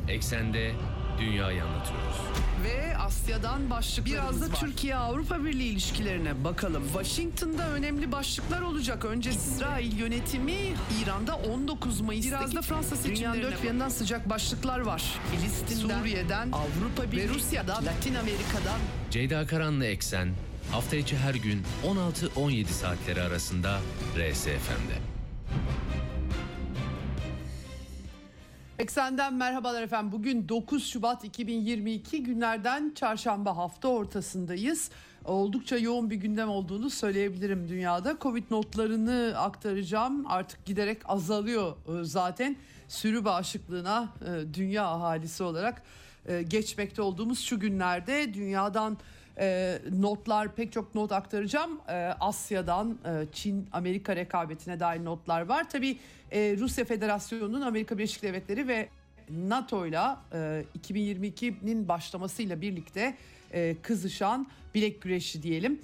Eksende dünyayı anlatıyoruz. Ve Asya'dan başlıklarımız Biraz da var. Türkiye-Avrupa Birliği ilişkilerine bakalım. Washington'da önemli başlıklar olacak. Önce İsrail yönetimi İran'da 19 Mayıs'taki Biraz da Fransa seçimlerine dünyanın dört bir yanından sıcak başlıklar var. Filistin'den, Suriye'den, Avrupa Birliği ve Rusya'dan, Latin Amerika'dan. Ceyda Karan'la Eksen hafta içi her gün 16-17 saatleri arasında RSFM'de. Eksenden merhabalar efendim. Bugün 9 Şubat 2022 günlerden çarşamba, hafta ortasındayız. Oldukça yoğun bir gündem olduğunu söyleyebilirim dünyada. Covid notlarını aktaracağım. Artık giderek azalıyor zaten. Sürü bağışıklığına dünya ahalisi olarak geçmekte olduğumuz şu günlerde dünyadan notlar, pek çok not aktaracağım. Asya'dan Çin, Amerika rekabetine dair notlar var. Tabii Rusya Federasyonu'nun Amerika Birleşik Devletleri ve NATO'yla 2022'nin başlamasıyla birlikte kızışan bilek güreşi diyelim.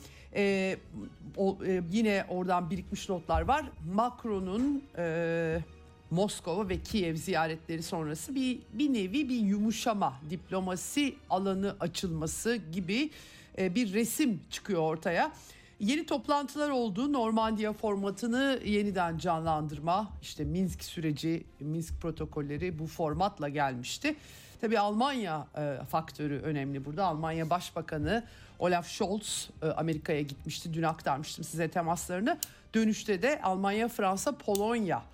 Yine oradan birikmiş notlar var. Macron'un Moskova ve Kiev ziyaretleri sonrası bir nevi bir yumuşama, diplomasi alanı açılması gibi bir resim çıkıyor ortaya. Yeni toplantılar oldu. Normandiya formatını yeniden canlandırma, işte Minsk süreci, Minsk protokolleri bu formatla gelmişti. Tabii Almanya faktörü önemli burada. Almanya Başbakanı Olaf Scholz Amerika'ya gitmişti. Dün aktarmıştım size temaslarını. Dönüşte de Almanya, Fransa, Polonya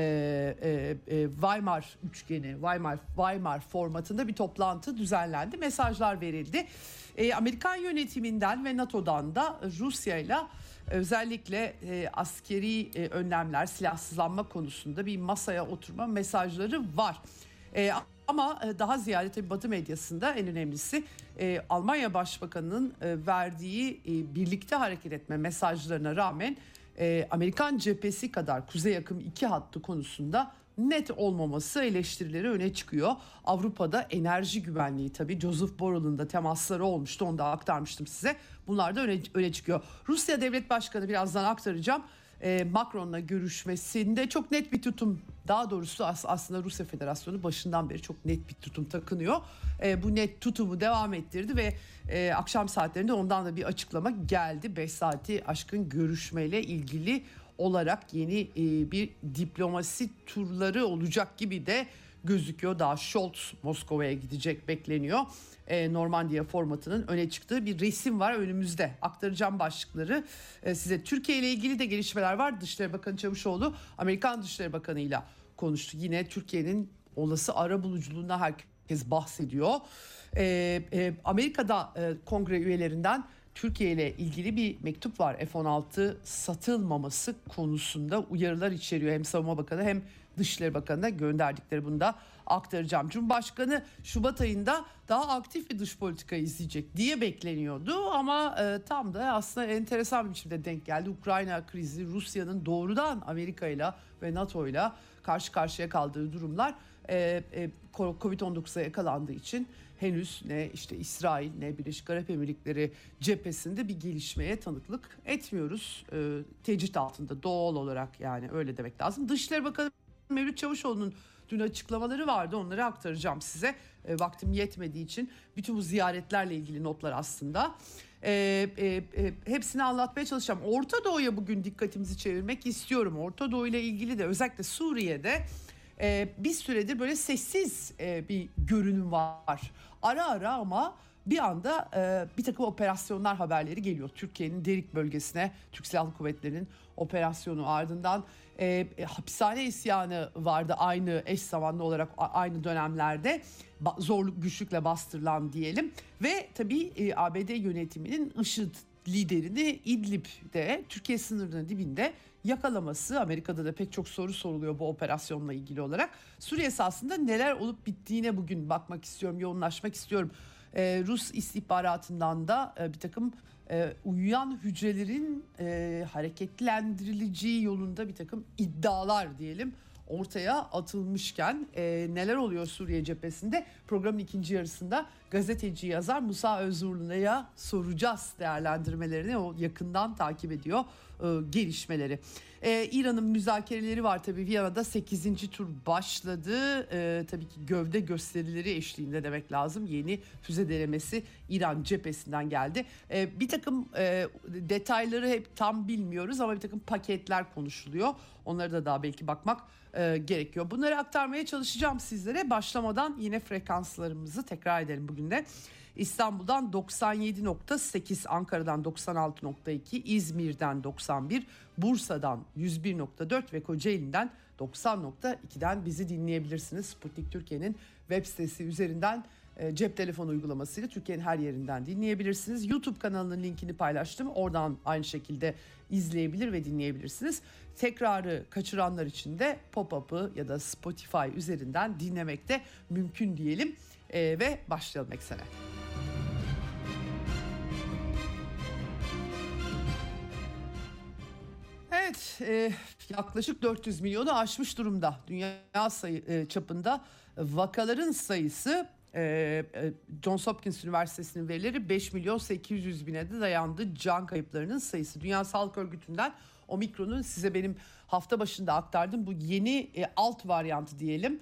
Weimar üçgeni, Weimar formatında bir toplantı düzenlendi. Mesajlar verildi. Amerikan yönetiminden ve NATO'dan da Rusya'yla özellikle askeri önlemler, silahsızlanma konusunda bir masaya oturma mesajları var. Ama daha ziyade tabii Batı medyasında en önemlisi Almanya Başbakanı'nın verdiği birlikte hareket etme mesajlarına rağmen Amerikan cephesi kadar kuzey yakın iki hattı konusunda net olmaması eleştirileri öne çıkıyor. Avrupa'da enerji güvenliği, tabii Joseph Borrell'ın da temasları olmuştu, onu da aktarmıştım size. Bunlar da öne çıkıyor. Rusya Devlet Başkanı, birazdan aktaracağım. Macron'la görüşmesinde çok net bir tutum, daha doğrusu aslında Rusya Federasyonu başından beri çok net bir tutum takınıyor. Bu net tutumu devam ettirdi ve akşam saatlerinde ondan da bir açıklama geldi. 5 saati aşkın görüşmeyle ilgili olarak yeni bir diplomasi turları olacak gibi de gözüküyor. Daha Scholz Moskova'ya gidecek bekleniyor. Normandiya formatının öne çıktığı bir resim var önümüzde. Aktaracağım başlıkları size. Türkiye ile ilgili de gelişmeler var. Dışişleri Bakanı Çavuşoğlu Amerikan Dışişleri Bakanı ile konuştu. Yine Türkiye'nin olası arabuluculuğuna herkes bahsediyor. Amerika'da kongre üyelerinden Türkiye ile ilgili bir mektup var. F-16 satılmaması konusunda uyarılar içeriyor. Hem Savunma Bakanı hem Dışişleri Bakanı'na gönderdikleri, bunu da aktaracağım. Cumhurbaşkanı Şubat ayında daha aktif bir dış politika izleyecek diye bekleniyordu. Ama tam da aslında enteresan bir biçimde denk geldi. Ukrayna krizi, Rusya'nın doğrudan Amerika ile ve NATO ile karşı karşıya kaldığı durumlar Covid-19'a yakalandığı için henüz ne işte İsrail ne Birleşik Arap Emirlikleri cephesinde bir gelişmeye tanıklık etmiyoruz. Tecrit altında doğal olarak, yani öyle demek lazım. Dışişleri Bakanı Mevlüt Çavuşoğlu'nun dün açıklamaları vardı, onları aktaracağım size. Vaktim yetmediği için bütün bu ziyaretlerle ilgili notlar aslında. Hepsini anlatmaya çalışacağım. Orta Doğu'ya bugün dikkatimizi çevirmek istiyorum. Orta Doğu ile ilgili de özellikle Suriye'de bir süredir böyle sessiz bir görünüm var. Ara ara ama bir anda bir takım operasyonlar haberleri geliyor. Türkiye'nin Derik bölgesine Türk Silahlı Kuvvetleri'nin operasyonu, ardından hapishane isyanı vardı aynı eş zamanlı olarak aynı dönemlerde, zorluk güçlükle bastırılan diyelim. Ve tabii ABD yönetiminin IŞİD liderini İdlib'de, Türkiye sınırının dibinde yakalaması. Amerika'da da pek çok soru soruluyor bu operasyonla ilgili olarak. Suriye esasında neler olup bittiğine bugün bakmak istiyorum, yoğunlaşmak istiyorum. Rus istihbaratından da bir takım uyuyan hücrelerin hareketlendirileceği yolunda bir takım iddialar diyelim ortaya atılmışken neler oluyor Suriye cephesinde? Programın ikinci yarısında gazeteci yazar Musa Özurlu'ya soracağız değerlendirmelerini. O yakından takip ediyor gelişmeleri. İran'ın müzakereleri var tabii. Viyana'da 8. tur başladı. Tabii ki gövde gösterileri eşliğinde demek lazım. Yeni füze denemesi İran cephesinden geldi. Bir takım detayları hep tam bilmiyoruz ama bir takım paketler konuşuluyor. Onlara da daha belki bakmak gerekiyor. Bunları aktarmaya çalışacağım sizlere. Başlamadan yine frekanslarımızı tekrar edelim bugün de. İstanbul'dan 97.8, Ankara'dan 96.2, İzmir'den 91, Bursa'dan 101.4 ve Kocaeli'nden 90.2'den bizi dinleyebilirsiniz. Sputnik Türkiye'nin web sitesi üzerinden cep telefonu uygulamasıyla Türkiye'nin her yerinden dinleyebilirsiniz. YouTube kanalının linkini paylaştım. Oradan aynı şekilde izleyebilir ve dinleyebilirsiniz. Tekrarı kaçıranlar için de Pop-up'ı ya da Spotify üzerinden dinlemek de mümkün diyelim. Ve başlayalım eksene. Evet, yaklaşık 400 milyonu aşmış durumda. Dünya çapında vakaların sayısı, Johns Hopkins Üniversitesi'nin verileri 5 milyon 800 bine de dayandı. Can kayıplarının sayısı. Dünya Sağlık Örgütü'nden Omikron'un size benim hafta başında aktardığım bu yeni alt varyantı diyelim,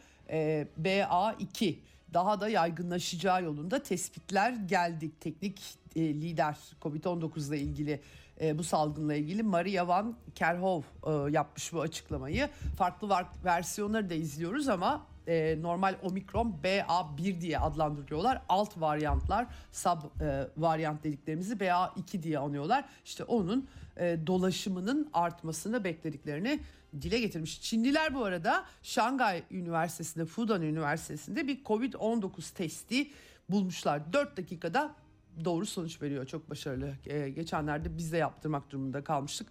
BA2 daha da yaygınlaşacağı yolunda tespitler geldi. Teknik lider COVID-19 ile ilgili, bu salgınla ilgili Maria Van Kerkhove yapmış bu açıklamayı. Farklı versiyonları da izliyoruz ama normal Omikron BA1 diye adlandırıyorlar. Alt varyantlar, sub varyant dediklerimizi BA2 diye anıyorlar. İşte onun dolaşımının artmasını beklediklerini dile getirmiş. Çinliler bu arada Şangay Üniversitesi'nde, Fudan Üniversitesi'nde bir COVID-19 testi bulmuşlar. 4 dakikada doğru sonuç veriyor. Çok başarılı. Geçenlerde biz de yaptırmak durumunda kalmıştık.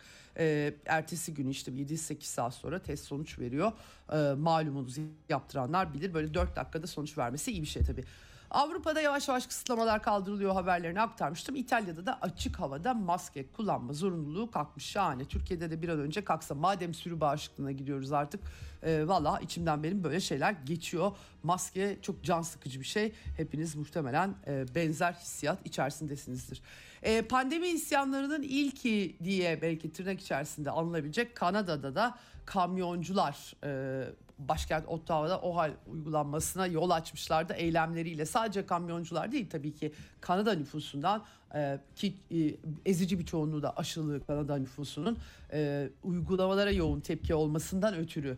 Ertesi günü işte 7-8 saat sonra test sonuç veriyor. Malumunuz, yaptıranlar bilir. Böyle 4 dakikada sonuç vermesi iyi bir şey tabii. Avrupa'da yavaş yavaş kısıtlamalar kaldırılıyor haberlerini aktarmıştım. İtalya'da da açık havada maske kullanma zorunluluğu kalkmış. Şahane. Türkiye'de de bir an önce kalksa. Madem sürü bağışıklığına gidiyoruz artık. Valla içimden benim böyle şeyler geçiyor. Maske çok can sıkıcı bir şey. Hepiniz muhtemelen benzer hissiyat içerisindesinizdir. Pandemi isyanlarının ilki diye belki tırnak içerisinde anılabilecek Kanada'da da kamyoncular başkent Ottawa'da OHAL uygulanmasına yol açmışlardı eylemleriyle. Sadece kamyoncular değil tabii ki, Kanada nüfusundan ki ezici bir çoğunluğu da aşılı Kanada nüfusunun uygulamalara yoğun tepki olmasından ötürü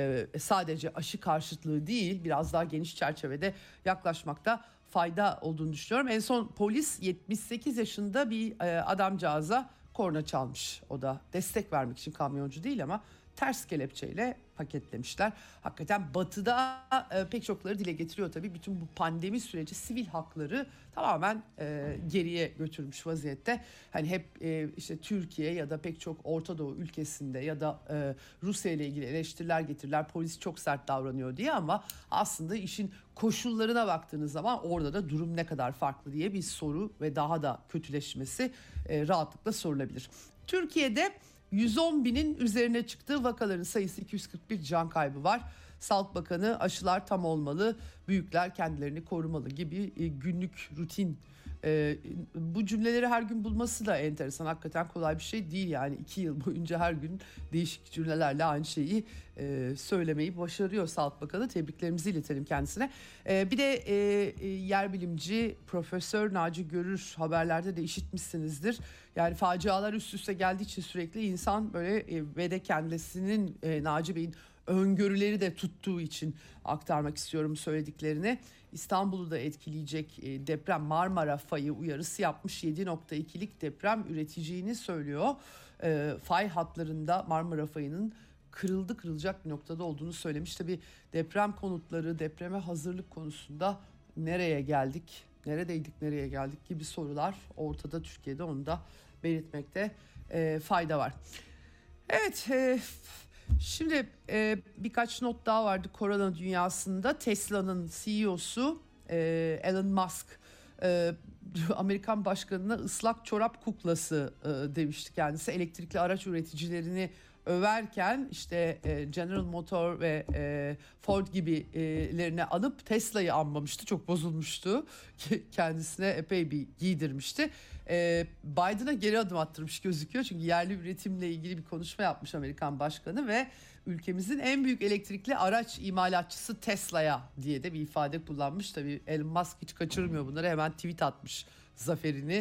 sadece aşı karşıtlığı değil, biraz daha geniş çerçevede yaklaşmakta fayda olduğunu düşünüyorum. En son polis 78 yaşında bir adamcağıza korna çalmış. O da destek vermek için, kamyoncu değil ama ters kelepçeyle paketlemişler. Hakikaten Batı'da pek çokları dile getiriyor tabii. Bütün bu pandemi süreci sivil hakları tamamen geriye götürmüş vaziyette. Hani hep işte Türkiye ya da pek çok Orta Doğu ülkesinde ya da Rusya ile ilgili eleştiriler getirirler. Polis çok sert davranıyor diye, ama aslında işin koşullarına baktığınız zaman orada da durum ne kadar farklı diye bir soru ve daha da kötüleşmesi rahatlıkla sorulabilir. Türkiye'de 110 binin üzerine çıktığı vakaların sayısı, 241 can kaybı var. Sağlık Bakanı aşılar tam olmalı, büyükler kendilerini korumalı gibi günlük rutin. Bu cümleleri her gün bulması da enteresan. Hakikaten kolay bir şey değil yani. 2 yıl boyunca her gün değişik cümlelerle aynı şeyi söylemeyi başarıyor Sağlık Bakanı. Tebriklerimizi iletelim kendisine. Bir de yer bilimci Profesör Naci Görür, haberlerde de işitmişsinizdir. Yani facialar üst üste geldiği için sürekli insan böyle ve de kendisinin, Naci Bey'in öngörüleri de tuttuğu için aktarmak istiyorum söylediklerini. İstanbul'u da etkileyecek deprem, Marmara fayı uyarısı yapmış. 7.2'lik deprem üreteceğini söylüyor. Fay hatlarında Marmara fayının kırılacak bir noktada olduğunu söylemiş. Tabii deprem konutları, depreme hazırlık konusunda nereye geldik, neredeydik, nereye geldik gibi sorular ortada Türkiye'de, onu da belirtmekte fayda var. Evet, şimdi birkaç not daha vardı korona dünyasında. Tesla'nın CEO'su Elon Musk Amerikan başkanına ıslak çorap kuklası demişti kendisi. Elektrikli araç üreticilerini överken işte General Motor ve Ford gibilerine anıp Tesla'yı anmamıştı. Çok bozulmuştu. Kendisine epey bir giydirmişti. Biden'a geri adım attırmış gözüküyor. Çünkü yerli üretimle ilgili bir konuşma yapmış Amerikan Başkanı ve ülkemizin en büyük elektrikli araç imalatçısı Tesla'ya diye de bir ifade kullanmış. Tabii Elon Musk hiç kaçırmıyor bunları, hemen tweet atmış zaferini.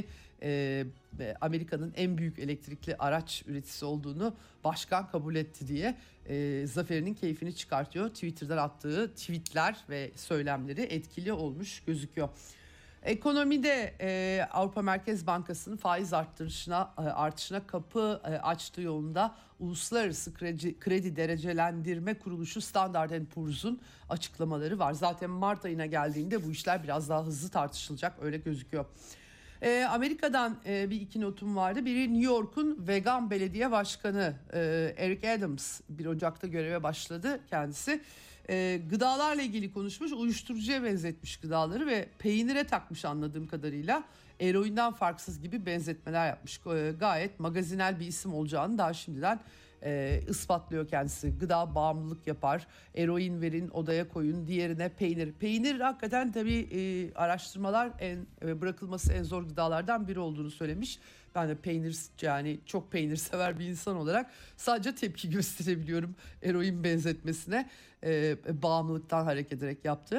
Amerika'nın en büyük elektrikli araç üreticisi olduğunu başkan kabul etti diye zaferinin keyfini çıkartıyor. Twitter'dan attığı tweetler ve söylemleri etkili olmuş gözüküyor. Ekonomide Avrupa Merkez Bankası'nın faiz artışına kapı açtığı yolunda Uluslararası Kredi Derecelendirme Kuruluşu Standard & Poor's'un açıklamaları var. Zaten Mart ayına geldiğinde bu işler biraz daha hızlı tartışılacak, öyle gözüküyor. Amerika'dan bir iki notum vardı. Biri New York'un vegan belediye başkanı Eric Adams 1 Ocak'ta göreve başladı kendisi. Gıdalarla ilgili konuşmuş, uyuşturucuya benzetmiş gıdaları ve peynire takmış anladığım kadarıyla. Eroinden farksız gibi benzetmeler yapmış. Gayet magazinel bir isim olacağını daha şimdiden ispatlıyor kendisi. Gıda bağımlılık yapar. Eroin verin, odaya koyun. Diğerine peynir. Peynir hakikaten tabii araştırmalar bırakılması en zor gıdalardan biri olduğunu söylemiş. Ben de peynir, yani çok peynir sever bir insan olarak sadece tepki gösterebiliyorum eroin benzetmesine, bağımlılıktan hareket ederek yaptı.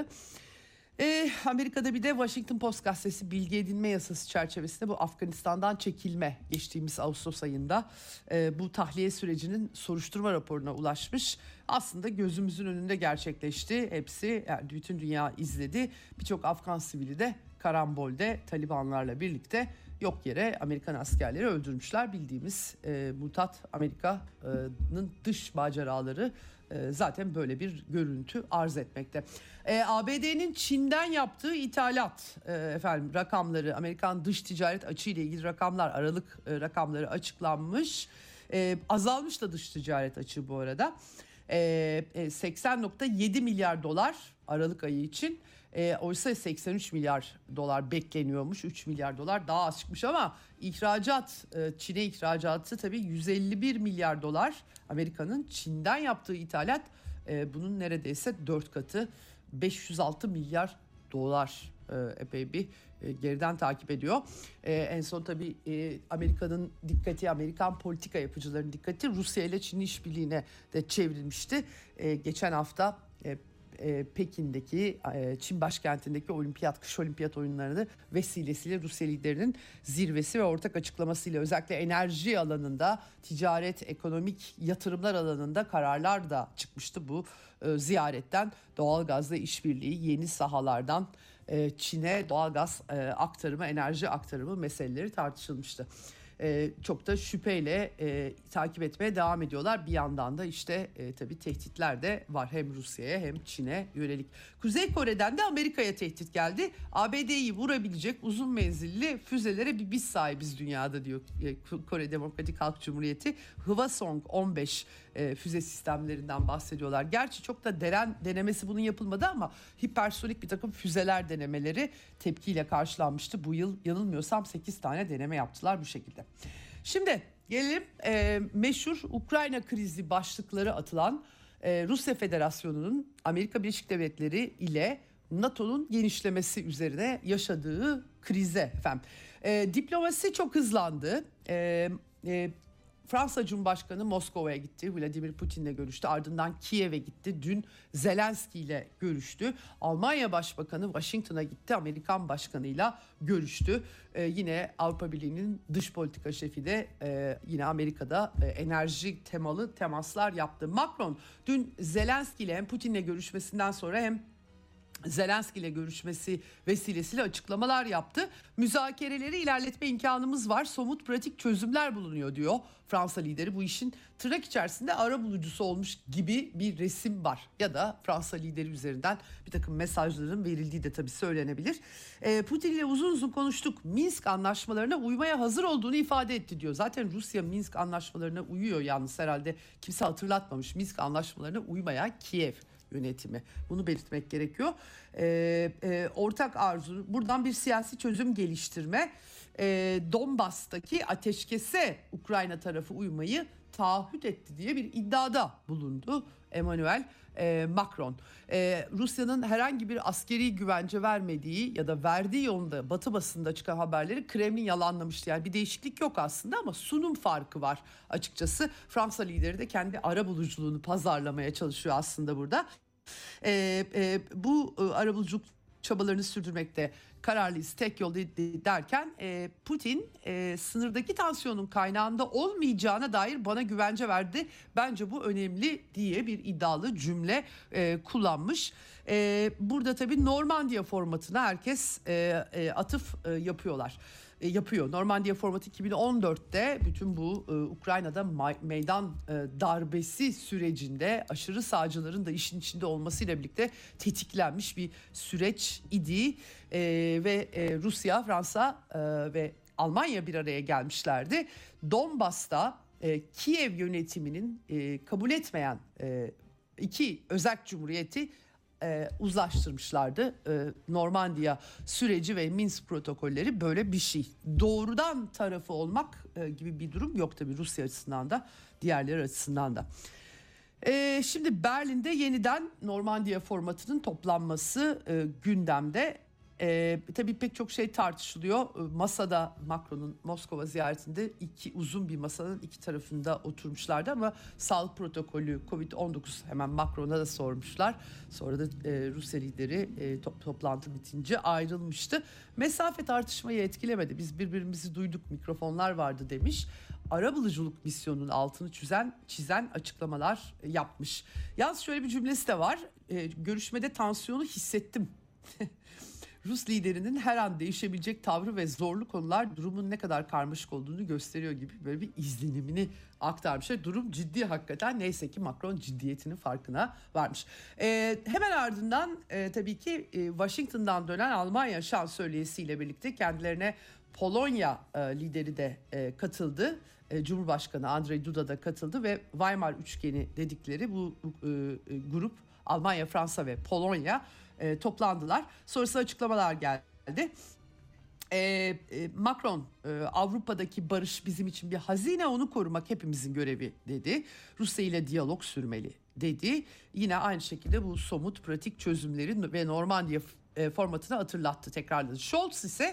Amerika'da bir de Washington Post gazetesi bilgi edinme yasası çerçevesinde bu Afganistan'dan çekilme geçtiğimiz Ağustos ayında bu tahliye sürecinin soruşturma raporuna ulaşmış. Aslında gözümüzün önünde gerçekleşti. Hepsi, yani bütün dünya izledi. Birçok Afgan sivili de karambolde Talibanlarla birlikte yok yere Amerikan askerleri öldürmüşler. Bildiğimiz mutat Amerika'nın dış maceraları zaten böyle bir görüntü arz etmekte. ABD'nin Çin'den yaptığı ithalat rakamları, Amerikan dış ticaret açığı ile ilgili rakamlar, Aralık rakamları açıklanmış. Azalmış da dış ticaret açığı bu arada. 80.7 milyar dolar Aralık ayı için. Oysa 83 milyar dolar bekleniyormuş. 3 milyar dolar daha az çıkmış ama Çin'e ihracatı tabii 151 milyar dolar. Amerika'nın Çin'den yaptığı ithalat bunun neredeyse 4 katı, 506 milyar dolar, epey bir geriden takip ediyor. En son tabii Amerika'nın dikkati, Amerikan politika yapıcılarının dikkati Rusya ile Çin işbirliğine de çevrilmişti. Geçen hafta Pekin'deki, Çin başkentindeki kış olimpiyat oyunlarını vesilesiyle Rusya liderinin zirvesi ve ortak açıklamasıyla özellikle enerji alanında, ticaret, ekonomik yatırımlar alanında kararlar da çıkmıştı bu ziyaretten. Doğalgazla işbirliği, yeni sahalardan Çin'e doğalgaz aktarımı, enerji aktarımı meseleleri tartışılmıştı. Çok da şüpheyle takip etmeye devam ediyorlar. Bir yandan da işte tabii tehditler de var, hem Rusya'ya hem Çin'e yönelik. Kuzey Kore'den de Amerika'ya tehdit geldi. ABD'yi vurabilecek uzun menzilli füzelere biz sahibiz dünyada diyor Kore Demokratik Halk Cumhuriyeti. Hwasong 15 füze sistemlerinden bahsediyorlar. Gerçi çok da denemesi bunun yapılmadı ama hipersonik bir takım füzeler denemeleri tepkiyle karşılanmıştı. Bu yıl yanılmıyorsam 8 tane deneme yaptılar bu şekilde. Şimdi gelelim meşhur Ukrayna krizi başlıkları atılan Rusya Federasyonu'nun Amerika Birleşik Devletleri ile NATO'nun genişlemesi üzerine yaşadığı krize efendim. Diplomasi çok hızlandı. Fransa Cumhurbaşkanı Moskova'ya gitti. Vladimir Putin'le görüştü. Ardından Kiev'e gitti. Dün Zelenski ile görüştü. Almanya Başbakanı Washington'a gitti. Amerikan Başkanı'yla görüştü. Yine Avrupa Birliği'nin dış politika şefi de yine Amerika'da enerji temalı temaslar yaptı. Macron dün Zelenski ile hem Putin'le görüşmesinden sonra hem Zelenski ile görüşmesi vesilesiyle açıklamalar yaptı. Müzakereleri ilerletme imkanımız var. Somut pratik çözümler bulunuyor diyor Fransa lideri. Bu işin tırnak içerisinde arabulucusu olmuş gibi bir resim var. Ya da Fransa lideri üzerinden bir takım mesajların verildiği de tabii söylenebilir. Putin ile uzun uzun konuştuk. Minsk anlaşmalarına uymaya hazır olduğunu ifade etti diyor. Zaten Rusya Minsk anlaşmalarına uyuyor yalnız, herhalde kimse hatırlatmamış. Minsk anlaşmalarına uymaya Kiev yönetimi. Bunu belirtmek gerekiyor. Ortak arzu buradan bir siyasi çözüm geliştirme. Donbas'taki ateşkese Ukrayna tarafı uymayı taahhüt etti diye bir iddiada bulundu Emmanuel Macron. Rusya'nın herhangi bir askeri güvence vermediği ya da verdiği yolunda Batı basında çıkan haberleri Kremlin yalanlamıştı. Yani bir değişiklik yok aslında ama sunum farkı var açıkçası. Fransa lideri de kendi arabuluculuğunu pazarlamaya çalışıyor aslında burada. Bu arabuluculuk çabalarını sürdürmekte kararlıyız, tek yol derken Putin sınırdaki tansiyonun kaynağında olmayacağına dair bana güvence verdi. Bence bu önemli diye bir iddialı cümle kullanmış. Burada tabii Normandiya formatına herkes atıf yapıyor. Normandiya formatı 2014'te bütün bu Ukrayna'da meydan darbesi sürecinde aşırı sağcıların da işin içinde olmasıyla birlikte tetiklenmiş bir süreç idi. Ve Rusya, Fransa ve Almanya bir araya gelmişlerdi. Donbas'ta Kiev yönetiminin kabul etmeyen iki özerk cumhuriyeti uzlaştırmışlardı. Normandiya süreci ve Minsk protokolleri böyle bir şey. Doğrudan tarafı olmak gibi bir durum yok tabii Rusya açısından da diğerleri açısından da. Şimdi Berlin'de yeniden Normandiya formatının toplanması gündemde. Tabii pek çok şey tartışılıyor. Masada Macron'un Moskova ziyaretinde uzun bir masanın iki tarafında oturmuşlardı ama sağlık protokolü Covid-19 hemen Macron'a da sormuşlar. Sonra da Rusya lideri toplantı bitince ayrılmıştı. Mesafe tartışmayı etkilemedi. Biz birbirimizi duyduk, mikrofonlar vardı demiş. Arabuluculuk misyonunun altını çizen açıklamalar yapmış. Yalnız şöyle bir cümlesi de var. Görüşmede tansiyonu hissettim. Rus liderinin her an değişebilecek tavrı ve zorlu konular durumun ne kadar karmaşık olduğunu gösteriyor gibi böyle bir izlenimini aktarmış. Durum ciddi hakikaten, neyse ki Macron ciddiyetinin farkına varmış. Hemen ardından tabii ki Washington'dan dönen Almanya şansölyesiyle birlikte kendilerine Polonya lideri de katıldı. Cumhurbaşkanı Andrzej Duda da katıldı ve Weimar üçgeni dedikleri bu grup Almanya, Fransa ve Polonya toplandılar. Sonrasında açıklamalar geldi. Macron Avrupa'daki barış bizim için bir hazine, onu korumak hepimizin görevi dedi. Rusya ile diyalog sürmeli dedi. Yine aynı şekilde bu somut pratik çözümleri ve Normandiya formatını hatırlattı, tekrarladı. Scholz ise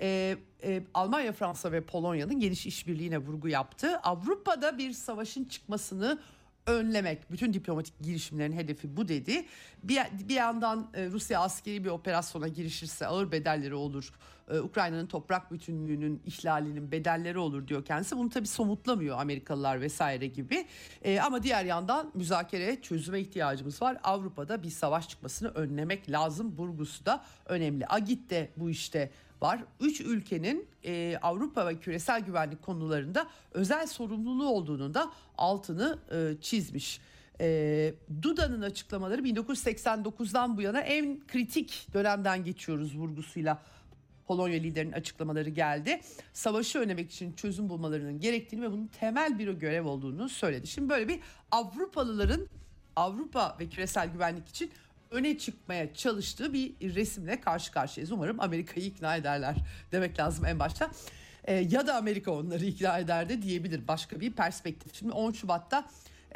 Almanya, Fransa ve Polonya'nın geniş işbirliğine vurgu yaptı. Avrupa'da bir savaşın çıkmasını önlemek, bütün diplomatik girişimlerin hedefi bu dedi. Bir yandan Rusya askeri bir operasyona girişirse ağır bedelleri olur. Ukrayna'nın toprak bütünlüğünün ihlalinin bedelleri olur diyor kendisi. Bunu tabii somutlamıyor Amerikalılar vesaire gibi. Ama diğer yandan müzakereye, çözüme ihtiyacımız var. Avrupa'da bir savaş çıkmasını önlemek lazım. Vurgusu da önemli. Agit de bu işte var. 3 ülkenin Avrupa ve küresel güvenlik konularında özel sorumluluğu olduğunu da altını çizmiş. Duda'nın açıklamaları 1989'dan bu yana en kritik dönemden geçiyoruz vurgusuyla Polonya liderinin açıklamaları geldi. Savaşı önlemek için çözüm bulmalarının gerektiğini ve bunun temel bir görev olduğunu söyledi. Şimdi böyle bir Avrupalıların Avrupa ve küresel güvenlik için öne çıkmaya çalıştığı bir resimle karşı karşıyayız. Umarım Amerika'yı ikna ederler demek lazım en başta. Ya da Amerika onları ikna eder de diyebilir, başka bir perspektif. Şimdi 10 Şubat'ta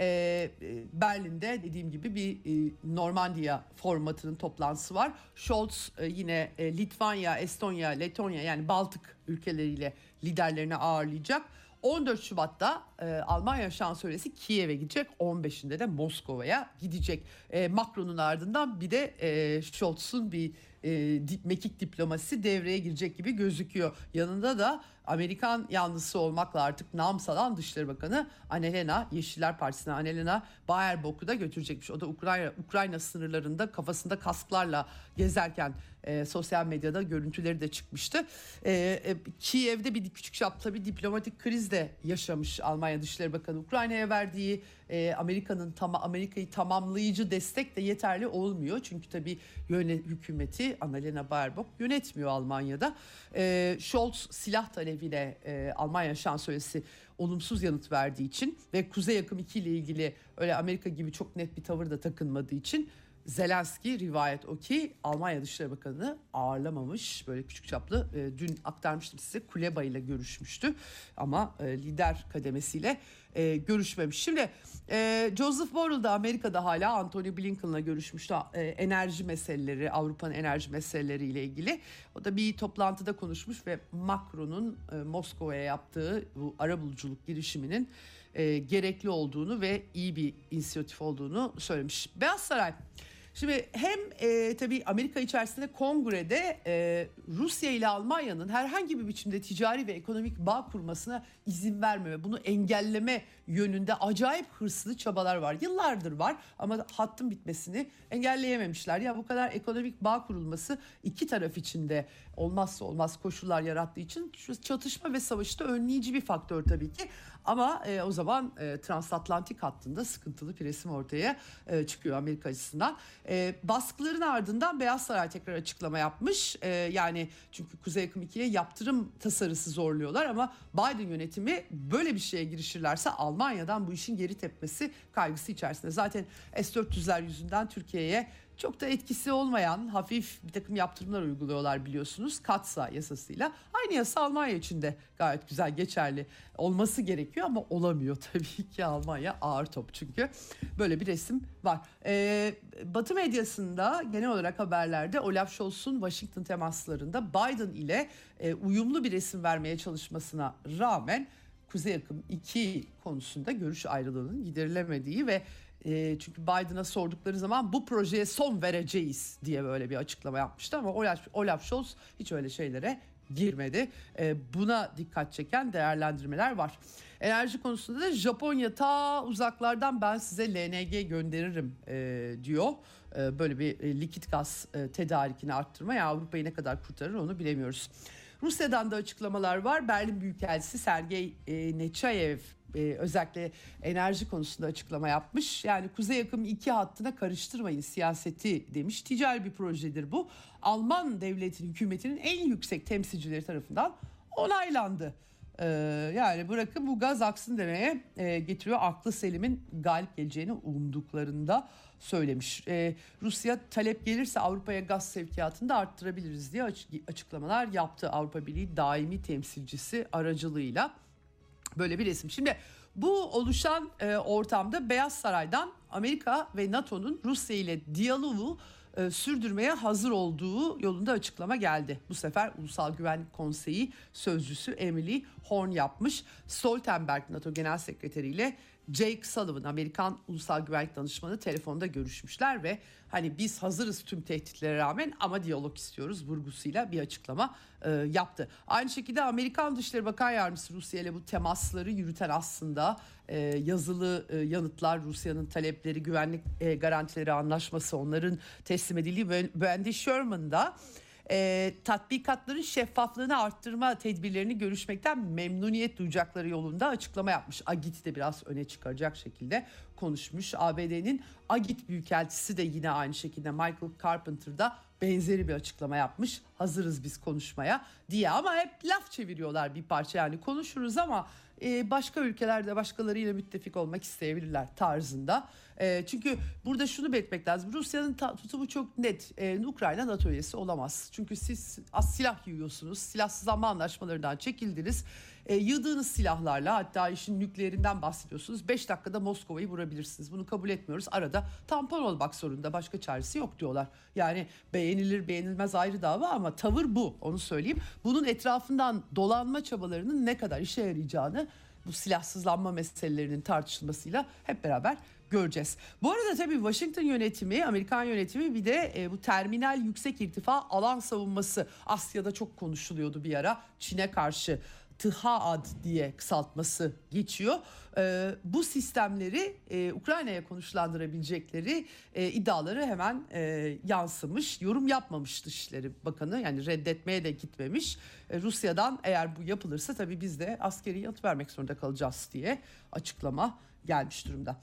Berlin'de dediğim gibi bir Normandiya formatının toplantısı var. Scholz yine Litvanya, Estonya, Letonya yani Baltık ülkeleriyle liderlerini ağırlayacak. 14 Şubat'ta Almanya şansölyesi Kiev'e gidecek. 15'inde de Moskova'ya gidecek. Macron'un ardından bir de Scholz'un bir mekik diplomasi devreye girecek gibi gözüküyor. Yanında da Amerikan yanlısı olmakla artık nam salan Dışişleri Bakanı Annalena, Yeşiller Partisi'ne Annalena Baerbock'u da götürecekmiş. O da Ukrayna sınırlarında kafasında kasklarla gezerken sosyal medyada görüntüleri de çıkmıştı. Kiev'de bir küçük çapta bir diplomatik kriz de yaşamış Almanya Dışişleri Bakanı. Ukrayna'ya verdiği Amerika'yı tamamlayıcı destek de yeterli olmuyor. Çünkü tabii hükümeti Annalena Baerbock yönetmiyor Almanya'da. Scholz silah talebiyle Almanya şansölyesi olumsuz yanıt verdiği için ve Kuzey Akım 2 ile ilgili öyle Amerika gibi çok net bir tavır da takınmadığı için Zelenski rivayet o ki Almanya Dışişleri Bakanı'nı ağırlamamış. Böyle küçük çaplı dün aktarmıştım size, Kuleba ile görüşmüştü ama lider kademesiyle görüşmemiş. Şimdi Joseph Borrell da Amerika'da hala Antony Blinken'la görüşmüştü. Enerji meseleleri, Avrupa'nın enerji meseleleriyle ilgili. O da bir toplantıda konuşmuş ve Macron'un Moskova'ya yaptığı bu arabuluculuk girişiminin gerekli olduğunu ve iyi bir inisiyatif olduğunu söylemiş. Beyaz Saray şimdi hem tabii Amerika içerisinde kongrede Rusya ile Almanya'nın herhangi bir biçimde ticari ve ekonomik bağ kurmasına izin vermeme, bunu engelleme yönünde acayip hırslı çabalar var. Yıllardır var ama hattın bitmesini engelleyememişler. Ya bu kadar ekonomik bağ kurulması iki taraf için de olmazsa olmaz koşullar yarattığı için çatışma ve savaşı da önleyici bir faktör tabii ki. Ama o zaman transatlantik hattında sıkıntılı bir resim ortaya çıkıyor Amerika açısından. Baskıların ardından Beyaz Saray tekrar açıklama yapmış. Yani çünkü Kuzey Akım 2'ye yaptırım tasarısı zorluyorlar ama Biden yönetimi böyle bir şeye girişirlerse Almanya'dan bu işin geri tepmesi kaygısı içerisinde. Zaten S-400'ler yüzünden Türkiye'ye çok da etkisi olmayan hafif bir takım yaptırımlar uyguluyorlar biliyorsunuz. Katsa yasasıyla. Aynı yasa Almanya için de gayet güzel geçerli olması gerekiyor ama olamıyor tabii ki. Almanya ağır top çünkü. Böyle bir resim var. Batı medyasında genel olarak haberlerde Olaf Scholz'un Washington temaslarında Biden ile uyumlu bir resim vermeye çalışmasına rağmen Kuzey Akım 2 konusunda görüş ayrılığının giderilemediği ve çünkü Biden'a sordukları zaman bu projeye son vereceğiz diye böyle bir açıklama yapmıştı ama Olaf Scholz hiç öyle şeylere girmedi. Buna dikkat çeken değerlendirmeler var. Enerji konusunda da Japonya ta uzaklardan ben size LNG gönderirim diyor. Böyle bir likit gaz tedarikini arttırma, ya Avrupa'yı ne kadar kurtarır onu bilemiyoruz. Rusya'dan da açıklamalar var. Berlin Büyükelçisi Sergey Nechayev özellikle enerji konusunda açıklama yapmış. Yani Kuzey Akım 2 hattına karıştırmayın siyaseti demiş. Ticari bir projedir bu. Alman devletinin, hükümetinin en yüksek temsilcileri tarafından onaylandı. Yani bırakın bu gaz aksın demeye getiriyor. Aklı Selim'in galip geleceğini umduklarında söylemiş. Rusya talep gelirse Avrupa'ya gaz sevkiyatını da arttırabiliriz diye açıklamalar yaptı. Avrupa Birliği daimi temsilcisi aracılığıyla böyle bir resim. Şimdi bu oluşan ortamda Beyaz Saray'dan Amerika ve NATO'nun Rusya ile diyaloğu sürdürmeye hazır olduğu yolunda açıklama geldi. Bu sefer Ulusal Güvenlik Konseyi sözcüsü Emily Horn yapmış. Stoltenberg NATO Genel Sekreteri ile Jake Sullivan Amerikan Ulusal Güvenlik Danışmanı telefonda görüşmüşler ve hani biz hazırız tüm tehditlere rağmen ama diyalog istiyoruz vurgusuyla bir açıklama yaptı. Aynı şekilde Amerikan Dışişleri Bakan Yardımcısı Rusya ile bu temasları yürüten aslında yazılı yanıtlar, Rusya'nın talepleri, güvenlik garantileri anlaşması, onların teslim edildiği Wendy Sherman'da tatbikatların şeffaflığını arttırma tedbirlerini görüşmekten memnuniyet duyacakları yolunda açıklama yapmış. Agit de biraz öne çıkaracak şekilde konuşmuş. ABD'nin Agit Büyükelçisi de yine aynı şekilde Michael Carpenter da benzeri bir açıklama yapmış. Hazırız biz konuşmaya diye ama hep laf çeviriyorlar bir parça, yani konuşuruz ama başka ülkelerde başkalarıyla müttefik olmak isteyebilirler tarzında. Çünkü burada şunu belirtmek lazım. Rusya'nın tutumu çok net. Ukrayna NATO üyesi olamaz. Çünkü siz az silah yiyorsunuz. Silahsızlanma anlaşmalarından çekildiniz. Yığdığınız silahlarla, hatta işin nükleerinden bahsediyorsunuz. 5 dakikada Moskova'yı vurabilirsiniz. Bunu kabul etmiyoruz. Arada tampon olmak zorunda. Başka çaresi yok diyorlar. Yani beğenilir beğenilmez ayrı dava ama tavır bu. Onu söyleyeyim. Bunun etrafından dolanma çabalarının ne kadar işe yarayacağını bu silahsızlanma meselelerinin tartışılmasıyla hep beraber göreceğiz. Bu arada tabii Washington yönetimi, Amerikan yönetimi bir de bu terminal yüksek irtifa alan savunması Asya'da çok konuşuluyordu bir ara. Çin'e karşı THAAD diye kısaltması geçiyor. Bu sistemleri Ukrayna'ya konuşlandırabilecekleri iddiaları hemen yansımış. Yorum yapmamış Dışişleri Bakanı, yani reddetmeye de gitmemiş. Rusya'dan eğer bu yapılırsa tabii biz de askeri yanıt vermek zorunda kalacağız diye açıklama gelmiş durumda.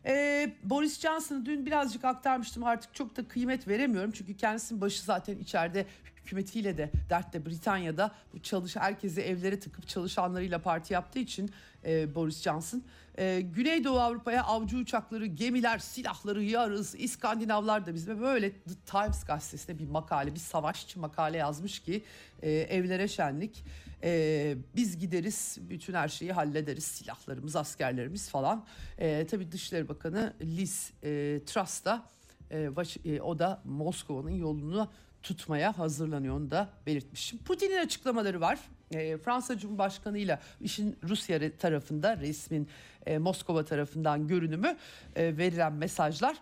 Boris Johnson'ı dün birazcık aktarmıştım, artık çok da kıymet veremiyorum çünkü kendisinin başı zaten içeride hükümetiyle de dertte. Britanya'da bu herkesi evlere tıkıp çalışanlarıyla parti yaptığı için Boris Johnson. Güneydoğu Avrupa'ya avcı uçakları, gemiler, silahları yığarız. İskandinavlar da bizime böyle The Times gazetesine bir makale, bir savaşçı makale yazmış ki evlere şenlik. Biz gideriz, bütün her şeyi hallederiz, silahlarımız, askerlerimiz falan. Tabii Dışişleri Bakanı Liz Truss da o da Moskova'nın yolunu tutmaya hazırlanıyor, onu da belirtmişim. Putin'in açıklamaları var. Fransa Cumhurbaşkanı ile işin Rusya tarafında, resmin Moskova tarafından görünümü, verilen mesajlar.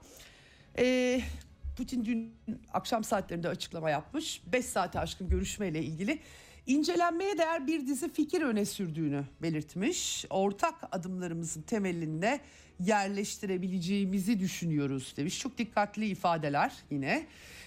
Putin dün akşam saatlerinde açıklama yapmış. 5 saate aşkın görüşmeyle ilgili incelenmeye değer bir dizi fikir öne sürdüğünü belirtmiş. Ortak adımlarımızın temelinde yerleştirebileceğimizi düşünüyoruz demiş. Çok dikkatli ifadeler yine.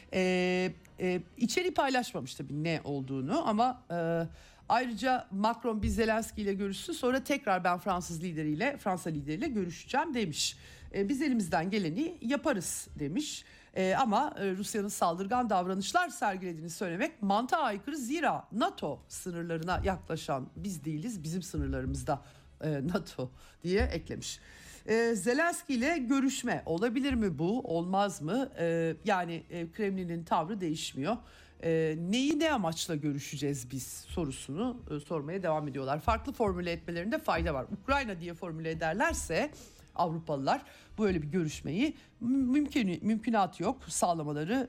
İçeriği paylaşmamış tabii ne olduğunu ama ayrıca Macron bir Zelenski ile görüşsün, sonra tekrar ben Fransa lideriyle görüşeceğim demiş. Biz elimizden geleni yaparız demiş. Ama Rusya'nın saldırgan davranışlar sergilediğini söylemek mantığa aykırı. Zira NATO sınırlarına yaklaşan biz değiliz, bizim sınırlarımızda NATO diye eklemiş. Zelenski ile görüşme olabilir mi bu, olmaz mı? Yani Kremlin'in tavrı değişmiyor. Neyi ne amaçla görüşeceğiz biz sorusunu sormaya devam ediyorlar. Farklı formüle etmelerinde fayda var. Ukrayna diye formüle ederlerse Avrupalılar böyle bir görüşmeyi mümkünatı yok, sağlamaları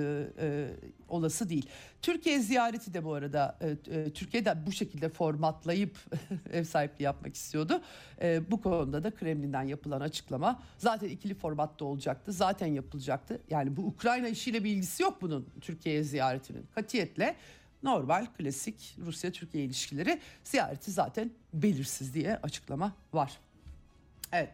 olası değil. Türkiye ziyareti de bu arada Türkiye'de bu şekilde formatlayıp ev sahipliği yapmak istiyordu. Bu konuda da Kremlin'den yapılan açıklama zaten ikili formatta olacaktı, zaten yapılacaktı. Yani bu Ukrayna işiyle bir ilgisi yok bunun, Türkiye'ye ziyaretinin. Katiyetle normal klasik Rusya-Türkiye ilişkileri, ziyareti zaten belirsiz diye açıklama var. Evet.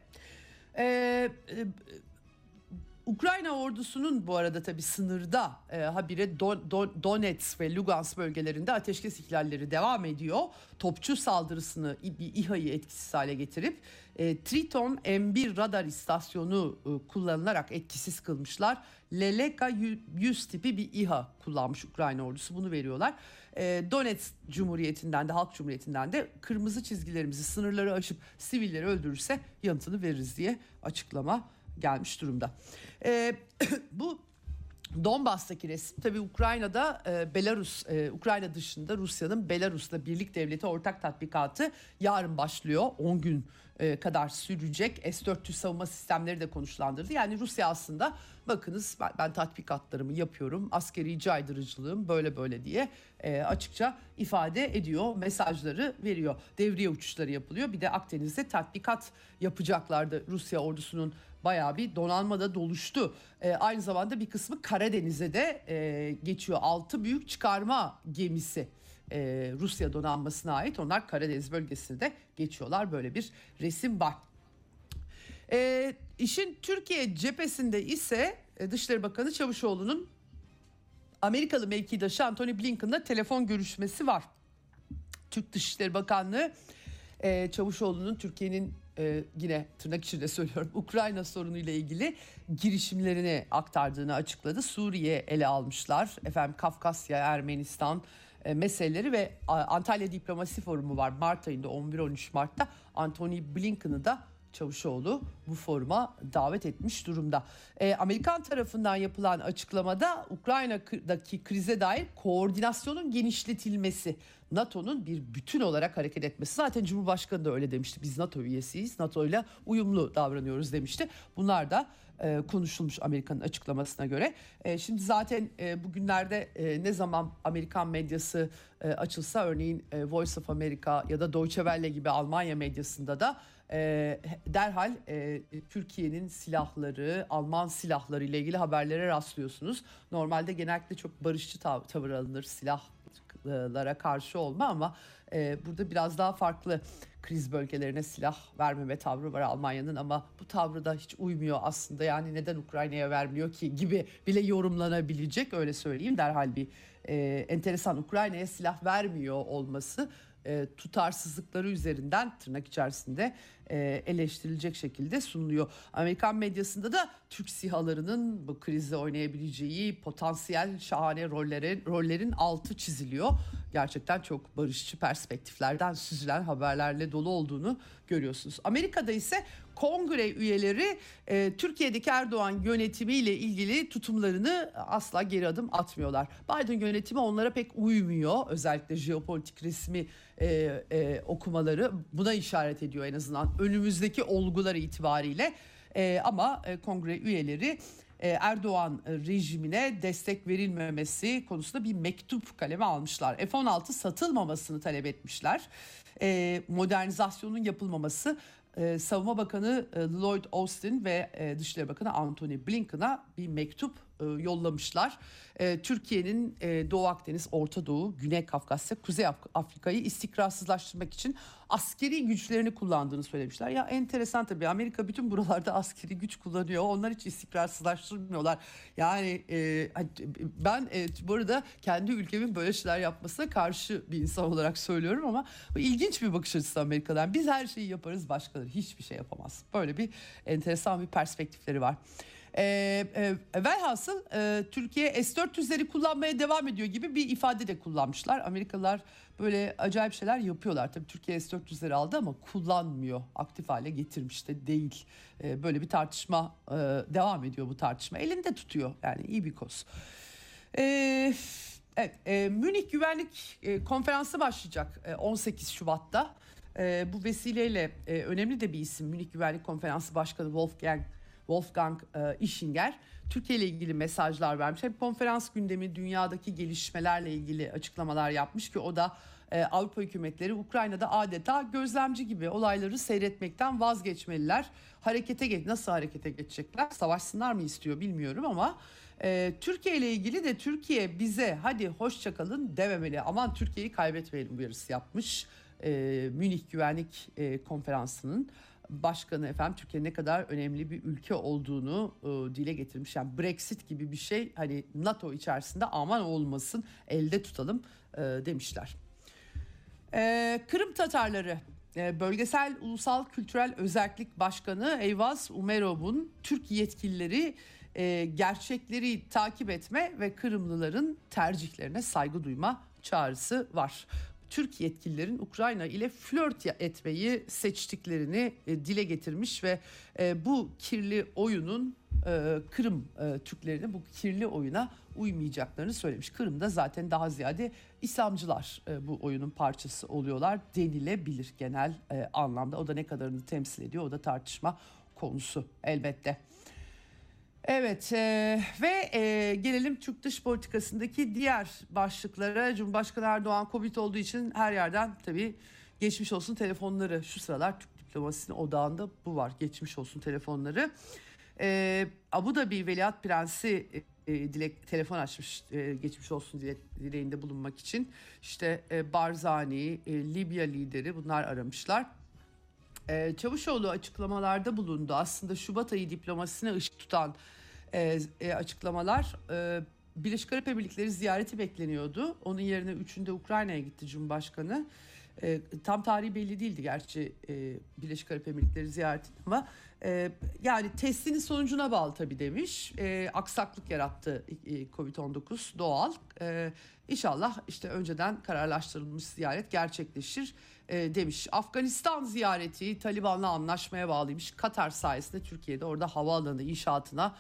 Ukrayna ordusunun bu arada tabii sınırda habire Donetsk ve Lugansk bölgelerinde ateşkes ihlalleri devam ediyor. Topçu saldırısını, İHA'yı etkisiz hale getirip Triton M1 radar istasyonu kullanılarak etkisiz kılmışlar. Leleka 100 tipi bir İHA kullanmış Ukrayna ordusu, bunu veriyorlar. Donetsk Cumhuriyeti'nden de, Halk Cumhuriyeti'nden de kırmızı çizgilerimizi, sınırları aşıp sivilleri öldürürse yanıtını veririz diye açıklama gelmiş durumda. Bu Donbas'taki resim tabii Ukrayna'da Belarus, Ukrayna dışında Rusya'nın Belarus'la birlik devleti ortak tatbikatı yarın başlıyor. 10 gün kadar sürecek. S-400 savunma sistemleri de konuşlandırdı. Yani Rusya aslında bakınız ben tatbikatlarımı yapıyorum, askeri caydırıcılığım böyle diye açıkça ifade ediyor, mesajları veriyor. Devriye uçuşları yapılıyor. Bir de Akdeniz'de tatbikat yapacaklardı. Rusya ordusunun bayağı bir donanma da doluştu. Aynı zamanda bir kısmı Karadeniz'e de geçiyor. 6 büyük çıkarma gemisi Rusya donanmasına ait. Onlar Karadeniz bölgesine de geçiyorlar. Böyle bir resim var. İşin Türkiye cephesinde ise Dışişleri Bakanı Çavuşoğlu'nun Amerikalı mevkidaşı Antony Blinken'la telefon görüşmesi var. Türk Dışişleri Bakanlığı Çavuşoğlu'nun Türkiye'nin yine tırnak içinde söylüyorum, Ukrayna sorunu ile ilgili girişimlerini aktardığını açıkladı. Suriye ele almışlar. Kafkasya, Ermenistan meseleleri ve Antalya Diplomasi Forumu var. Mart ayında 11-13 Mart'ta Antony Blinken'ı da Çavuşoğlu bu foruma davet etmiş durumda. Amerikan tarafından yapılan açıklamada Ukrayna'daki krize dair koordinasyonun genişletilmesi, NATO'nun bir bütün olarak hareket etmesi. Zaten Cumhurbaşkanı da öyle demişti. Biz NATO üyesiyiz, NATO ile uyumlu davranıyoruz demişti. Bunlar da konuşulmuş Amerika'nın açıklamasına göre. Şimdi zaten bugünlerde ne zaman Amerikan medyası açılsa, örneğin Voice of America ya da Deutsche Welle gibi Almanya medyasında da derhal Türkiye'nin silahları, Alman silahları ile ilgili haberlere rastlıyorsunuz. Normalde genellikle çok barışçı tavır alınır silahlara karşı olma, ama burada biraz daha farklı, kriz bölgelerine silah vermeme tavrı var Almanya'nın, ama bu tavrı da hiç uymuyor aslında. Yani neden Ukrayna'ya vermiyor ki gibi bile yorumlanabilecek, öyle söyleyeyim. Derhal bir enteresan, Ukrayna'ya silah vermiyor olması tutarsızlıkları üzerinden tırnak içerisinde eleştirilecek şekilde sunuluyor. Amerikan medyasında da Türk SİHA'larının bu krizde oynayabileceği potansiyel şahane rollerin altı çiziliyor. Gerçekten çok barışçı perspektiflerden süzülen haberlerle dolu olduğunu görüyorsunuz. Amerika'da ise kongre üyeleri Türkiye'deki Erdoğan yönetimiyle ilgili tutumlarını asla geri adım atmıyorlar. Biden yönetimi onlara pek uymuyor. Özellikle jeopolitik resmi okumaları buna işaret ediyor en azından önümüzdeki olgular itibariyle. Ama kongre üyeleri Erdoğan rejimine destek verilmemesi konusunda bir mektup kaleme almışlar. F-16 satılmamasını talep etmişler. Modernizasyonun yapılmaması, Savunma Bakanı Lloyd Austin ve Dışişleri Bakanı Antony Blinken'a bir mektup yollamışlar. Türkiye'nin Doğu Akdeniz, Orta Doğu, Güney Kafkasya, Kuzey Afrika'yı istikrarsızlaştırmak için askeri güçlerini kullandığını söylemişler. Ya enteresan tabii, Amerika bütün buralarda askeri güç kullanıyor. Onlar hiç istikrarsızlaştırmıyorlar. Yani ben bu arada kendi ülkemin böyle şeyler yapmasına karşı bir insan olarak söylüyorum ama ilginç bir bakış açısı Amerika'dan. Biz her şeyi yaparız, başkaları hiçbir şey yapamaz. Böyle bir enteresan bir perspektifleri var. Velhasıl Türkiye S-400'leri kullanmaya devam ediyor gibi bir ifade de kullanmışlar. Amerikalılar böyle acayip şeyler yapıyorlar. Tabii Türkiye S-400'leri aldı ama kullanmıyor. Aktif hale getirmiş de değil. Böyle bir tartışma devam ediyor, bu tartışma. Elinde tutuyor yani, iyi bir koz. Evet, Münih Güvenlik Konferansı başlayacak 18 Şubat'ta. Bu vesileyle önemli de bir isim Münih Güvenlik Konferansı Başkanı Wolfgang Ischinger Türkiye ile ilgili mesajlar vermiş. Hem konferans gündemi, dünyadaki gelişmelerle ilgili açıklamalar yapmış ki o da Avrupa hükümetleri Ukrayna'da adeta gözlemci gibi olayları seyretmekten vazgeçmeliler. Nasıl harekete geçecekler? Savaşsınlar mı istiyor bilmiyorum ama Türkiye ile ilgili de Türkiye bize hadi hoşça kalın dememeli. Aman Türkiye'yi kaybetmeyelim uyarısı yapmış. Münih Güvenlik Konferansı'nın başkanı efendim Türkiye ne kadar önemli bir ülke olduğunu dile getirmiş. Yani Brexit gibi bir şey, hani NATO içerisinde aman olmasın, elde tutalım demişler. Kırım Tatarları Bölgesel Ulusal Kültürel Özerklik Başkanı Eyvaz Umerov'un Türk yetkilileri gerçekleri takip etme ve Kırımlıların tercihlerine saygı duyma çağrısı var. Türk yetkililerin Ukrayna ile flört etmeyi seçtiklerini dile getirmiş ve bu kirli oyunun Kırım Türklerinin bu kirli oyuna uymayacaklarını söylemiş. Kırım'da zaten daha ziyade İslamcılar bu oyunun parçası oluyorlar denilebilir genel anlamda. O da ne kadarını temsil ediyor, o da tartışma konusu elbette. Evet ve gelelim Türk dış politikasındaki diğer başlıklara. Cumhurbaşkanı Erdoğan Covid olduğu için her yerden tabii geçmiş olsun telefonları. Şu sıralar Türk diplomasisinin odağında bu var, geçmiş olsun telefonları. Abu Dhabi Veliaht Prensi telefon açmış geçmiş olsun dileğinde bulunmak için. İşte Barzani, Libya lideri bunlar aramışlar. Çavuşoğlu açıklamalarda bulundu. Aslında Şubat ayı diplomasisine ışık tutan açıklamalar. Birleşik Arap Emirlikleri ziyareti bekleniyordu. Onun yerine 3'ünde Ukrayna'ya gitti Cumhurbaşkanı. Tam tarihi belli değildi gerçi Birleşik Arap Emirlikleri ziyareti ama yani testinin sonucuna bağlı tabii demiş. Aksaklık yarattı Covid-19 doğal. İnşallah işte önceden kararlaştırılmış ziyaret gerçekleşir demiş. Afganistan ziyareti Taliban'la anlaşmaya bağlıymış. Katar sayesinde Türkiye'de orada havaalanı inşaatına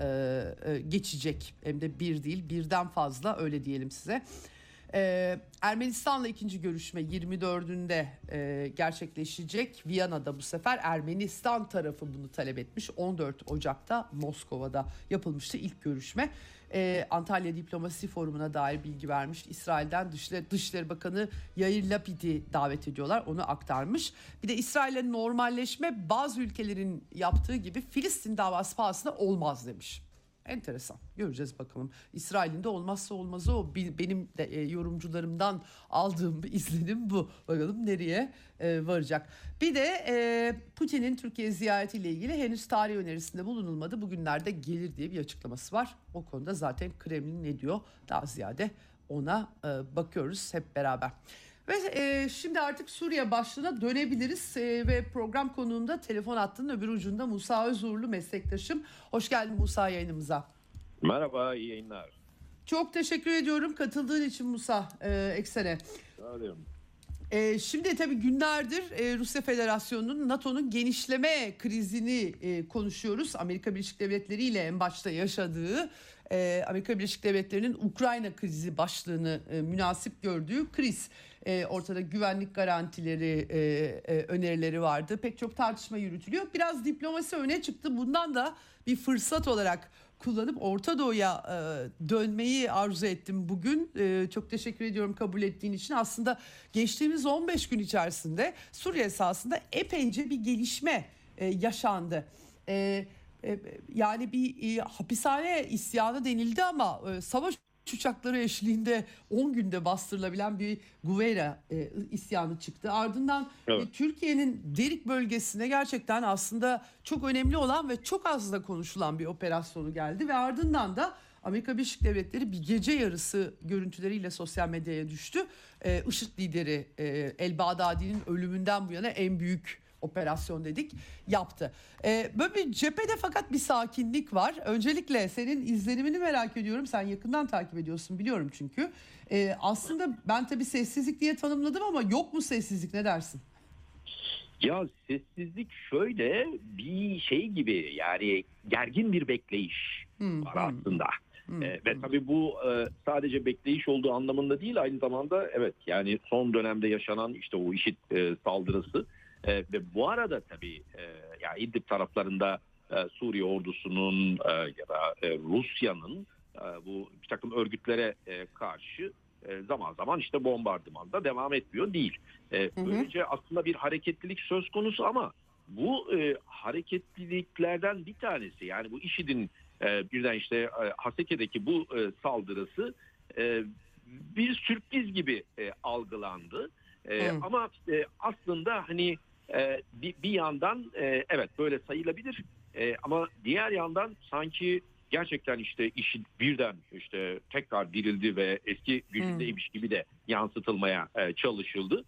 geçecek. Hem de bir değil, birden fazla, öyle diyelim size. Ermenistan'la ikinci görüşme 24'ünde gerçekleşecek. Viyana'da bu sefer Ermenistan tarafı bunu talep etmiş. 14 Ocak'ta Moskova'da yapılmıştı ilk görüşme. Antalya Diplomasi Forumu'na dair bilgi vermiş. İsrail'den Dışişleri Bakanı Yair Lapid'i davet ediyorlar. Onu aktarmış. Bir de İsrail'le normalleşme bazı ülkelerin yaptığı gibi Filistin davası pahasına olmaz demiş. Enteresan. Göreceğiz bakalım. İsrail'in de olmazsa olmazı o. Benim de yorumcularımdan aldığım izlenim bu. Bakalım nereye varacak. Bir de Putin'in Türkiye ziyaretiyle ilgili henüz tarih önerisinde bulunulmadı. Bugünlerde gelir diye bir açıklaması var. O konuda zaten Kremlin ne diyor? Daha ziyade ona bakıyoruz hep beraber. Ve şimdi artık Suriye başlığına dönebiliriz. Ve program konuğunda telefon hattının öbür ucunda Musa Özurlu meslektaşım. Hoş geldin Musa yayınımıza. Merhaba, iyi yayınlar. Çok teşekkür ediyorum katıldığın için Musa Eksen'e. Şimdi tabii günlerdir Rusya Federasyonu'nun, NATO'nun genişleme krizini konuşuyoruz. Amerika Birleşik Devletleri ile en başta yaşadığı, Amerika Birleşik Devletleri'nin Ukrayna krizi başlığını münasip gördüğü kriz. Ortada güvenlik garantileri, önerileri vardı. Pek çok tartışma yürütülüyor. Biraz diplomasi öne çıktı. Bundan da bir fırsat olarak kullanıp Orta Doğu'ya dönmeyi arzu ettim bugün. Çok teşekkür ediyorum kabul ettiğin için. Aslında geçtiğimiz 15 gün içerisinde Suriye sahasında epeyce bir gelişme yaşandı. Yani bir hapishane isyanı denildi ama savaş uçakları eşliğinde 10 günde bastırılabilen bir Guvera isyanı çıktı. Ardından Türkiye'nin Derik bölgesine gerçekten aslında çok önemli olan ve çok az da konuşulan bir operasyonu geldi ve ardından da Amerika Birleşik Devletleri bir gece yarısı görüntüleriyle sosyal medyaya düştü. IŞİD lideri El Bağdadi'nin ölümünden bu yana en büyük operasyon dedik yaptı. Böyle bir cephede fakat bir sakinlik var. Öncelikle senin izlenimini merak ediyorum. Sen yakından takip ediyorsun biliyorum çünkü. Aslında ben tabii sessizlik diye tanımladım ama yok mu sessizlik, ne dersin? Ya sessizlik şöyle bir şey gibi, yani gergin bir bekleyiş var aslında. Ve tabii bu sadece bekleyiş olduğu anlamında değil, aynı zamanda evet yani son dönemde yaşanan işte o IŞİD saldırısı ve bu arada tabii yani İdlib taraflarında Suriye ordusunun ya da Rusya'nın bu bir takım örgütlere karşı zaman zaman işte bombardımanda devam etmiyor değil. Böylece aslında bir hareketlilik söz konusu ama bu hareketliliklerden bir tanesi, yani bu IŞİD'in birden işte Haseke'deki bu saldırısı bir sürpriz gibi algılandı. Ama aslında hani bir yandan evet böyle sayılabilir ama diğer yandan sanki gerçekten işte IŞİD birden işte tekrar dirildi ve eski gücündeymiş gibi de yansıtılmaya çalışıldı.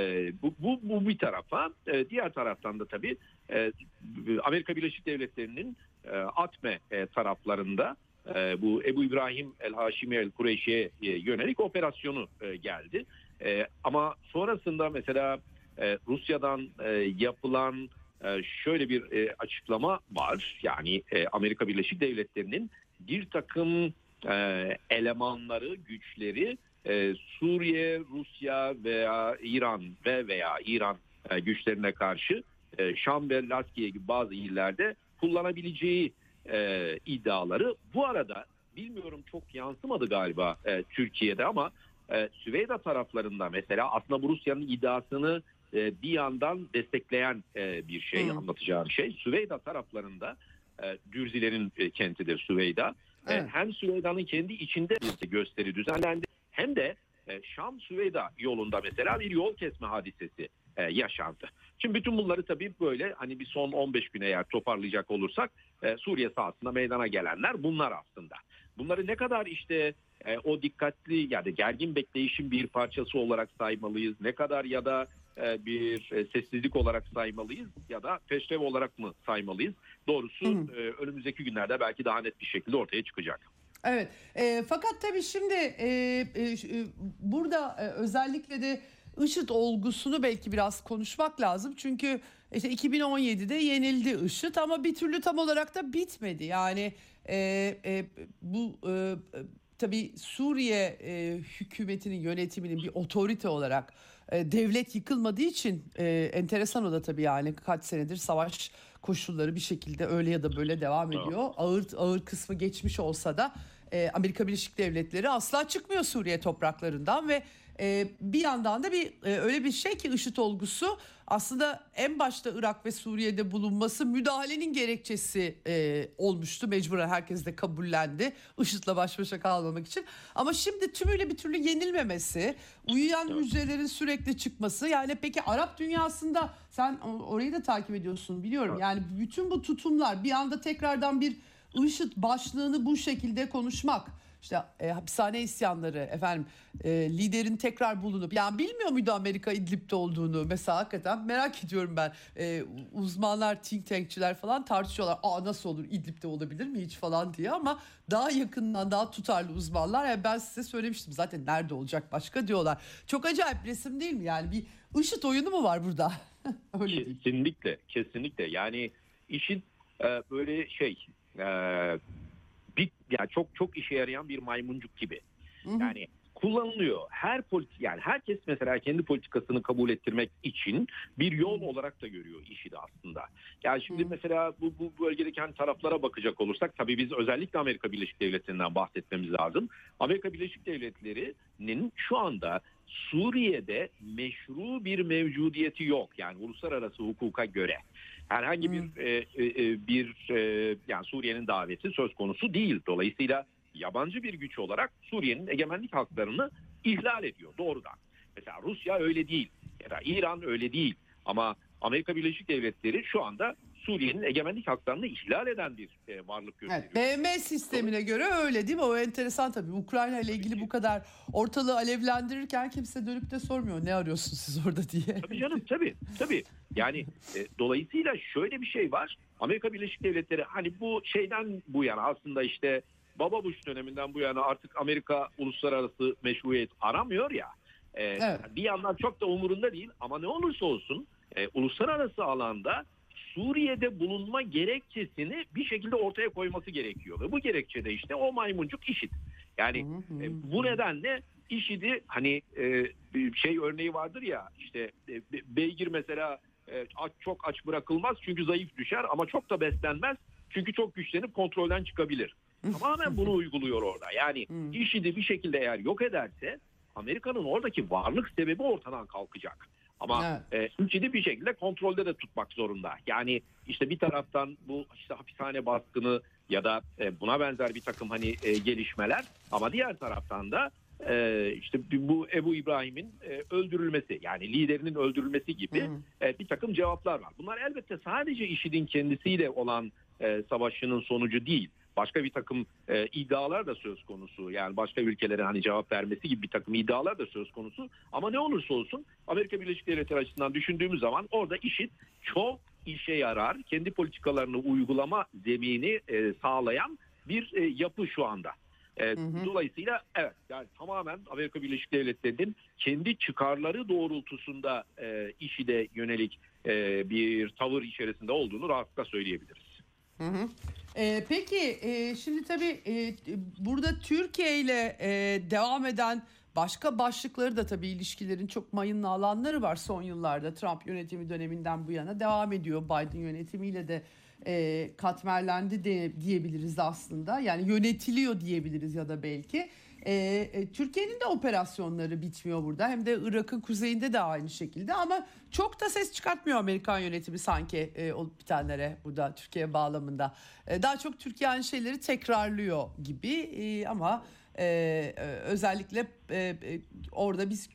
Bu bir tarafa, diğer taraftan da tabii Amerika Birleşik Devletleri'nin Atme taraflarında bu Ebu İbrahim el-Haşimi el-Kureyşi'ye yönelik operasyonu geldi. Ama sonrasında mesela Rusya'dan yapılan şöyle bir açıklama var. Yani Amerika Birleşik Devletleri'nin bir takım elemanları, güçleri Suriye, Rusya veya İran veya İran güçlerine karşı Şam ve Laskiye gibi bazı illerde kullanabileceği iddiaları. Bu arada bilmiyorum çok yansımadı galiba Türkiye'de ama Süveyda taraflarında mesela aslında bu Rusya'nın iddiasını bir yandan destekleyen bir şey, anlatacağım şey. Süveyda taraflarında Dürzilerin kentidir Süveyda. Hem Süveyda'nın kendi içinde bir gösteri düzenlendi hem de Şam-Süveyda yolunda mesela bir yol kesme hadisesi yaşandı. Şimdi bütün bunları tabii böyle hani bir son 15 güne eğer toparlayacak olursak Suriye sahasında meydana gelenler bunlar aslında. Bunları ne kadar işte o dikkatli yani gergin bekleyişin bir parçası olarak saymalıyız, ne kadar ya da bir sessizlik olarak saymalıyız ya da peşrev olarak mı saymalıyız? Doğrusu önümüzdeki günlerde belki daha net bir şekilde ortaya çıkacak. Evet, fakat tabii şimdi burada özellikle de IŞİD olgusunu belki biraz konuşmak lazım. Çünkü işte 2017'de yenildi IŞİD ama bir türlü tam olarak da bitmedi. Yani bu tabii Suriye hükümetinin, yönetiminin bir otorite olarak devlet yıkılmadığı için enteresan o da tabii, yani kaç senedir savaş koşulları bir şekilde öyle ya da böyle devam ediyor. Ağır kısmı geçmiş olsa da Amerika Birleşik Devletleri asla çıkmıyor Suriye topraklarından ve bir yandan da öyle bir şey ki IŞİD olgusu aslında en başta Irak ve Suriye'de bulunması müdahalenin gerekçesi olmuştu. Mecburen herkes de kabullendi IŞİD'le baş başa kalmamak için. Ama şimdi tümüyle bir türlü yenilmemesi, uyuyan hücrelerin sürekli çıkması, yani peki Arap dünyasında sen orayı da takip ediyorsun biliyorum. Yani bütün bu tutumlar bir anda tekrardan bir IŞİD başlığını bu şekilde konuşmak. işte hapishane isyanları, efendim liderin tekrar bulunup, yani bilmiyor muydu Amerika İdlib'de olduğunu mesela, hakikaten merak ediyorum ben. Uzmanlar, think tankçiler falan tartışıyorlar. Nasıl olur, İdlib'de olabilir mi hiç falan diye, ama daha yakından, daha tutarlı uzmanlar, yani ben size söylemiştim zaten, nerede olacak başka diyorlar. Çok acayip resim değil mi, yani bir IŞİD oyunu mu var burada? Öyle değil. Kesinlikle, kesinlikle. Yani işin böyle yani çok çok işe yarayan bir maymuncuk gibi. Yani kullanılıyor. Yani herkes mesela kendi politikasını kabul ettirmek için bir yol olarak da görüyor işi de aslında. Yani şimdi mesela bu bölgedeki hani taraflara bakacak olursak, tabii biz özellikle Amerika Birleşik Devletleri'nden bahsetmemiz lazım. Amerika Birleşik Devletleri'nin şu anda Suriye'de meşru bir mevcudiyeti yok. Yani uluslararası hukuka göre herhangi yani Suriye'nin daveti söz konusu değil. Dolayısıyla yabancı bir güç olarak Suriye'nin egemenlik haklarını ihlal ediyor doğrudan. Mesela Rusya öyle değil ya da İran öyle değil, ama Amerika Birleşik Devletleri şu anda Suriye'nin egemenlik haklarını ihlal eden bir varlık gösteriyor. Evet, BM sistemine göre öyle değil mi? O enteresan tabii. Ukrayna ile ilgili bu kadar ortalığı alevlendirirken kimse dönüp de sormuyor, ne arıyorsunuz siz orada diye. Tabii canım, tabii. Yani dolayısıyla şöyle bir şey var. Amerika Birleşik Devletleri hani bu şeyden bu yana, aslında işte Baba Bush döneminden bu yana artık Amerika uluslararası meşruiyet aramıyor ya. Evet. Bir yandan çok da umurunda değil, ama ne olursa olsun uluslararası alanda Suriye'de bulunma gerekçesini bir şekilde ortaya koyması gerekiyor. Ve bu gerekçe de işte o maymuncuk IŞİD. Yani bu nedenle IŞİD'i hani şey örneği vardır ya, işte beygir mesela çok aç bırakılmaz çünkü zayıf düşer, ama çok da beslenmez çünkü çok güçlenip kontrolden çıkabilir. Tamamen bunu uyguluyor orada. Yani IŞİD'i bir şekilde eğer yok ederse Amerika'nın oradaki varlık sebebi ortadan kalkacak. Ama IŞİD'i bir şekilde kontrolde de tutmak zorunda. Yani işte bir taraftan bu işte hapishane baskını ya da buna benzer bir takım hani gelişmeler, ama diğer taraftan da işte bu Ebu İbrahim'in öldürülmesi, yani liderinin öldürülmesi gibi bir takım cevaplar var. Bunlar elbette sadece IŞİD'in kendisiyle olan savaşının sonucu değil. Başka bir takım iddialar da söz konusu. Yani başka ülkelerin hani cevap vermesi gibi bir takım iddialar da söz konusu. Ama ne olursa olsun Amerika Birleşik Devletleri açısından düşündüğümüz zaman orada IŞİD çok işe yarar, kendi politikalarını uygulama zemini sağlayan bir yapı şu anda. Dolayısıyla evet, yani tamamen Amerika Birleşik Devletleri'nin kendi çıkarları doğrultusunda IŞİD'e yönelik bir tavır içerisinde olduğunu rahatlıkla söyleyebiliriz. Peki şimdi tabii burada Türkiye ile devam eden başka başlıkları da, tabii ilişkilerin çok mayınlı alanları var son yıllarda. Trump yönetimi döneminden bu yana devam ediyor. Biden yönetimiyle de katmerlendi diyebiliriz aslında. Yani yönetiliyor diyebiliriz ya da belki. Türkiye'nin de operasyonları bitmiyor burada. Hem de Irak'ın kuzeyinde de aynı şekilde, ama çok da ses çıkartmıyor Amerikan yönetimi sanki olup bitenlere burada Türkiye bağlamında. Daha çok Türkiye aynı şeyleri tekrarlıyor gibi, ama özellikle orada biz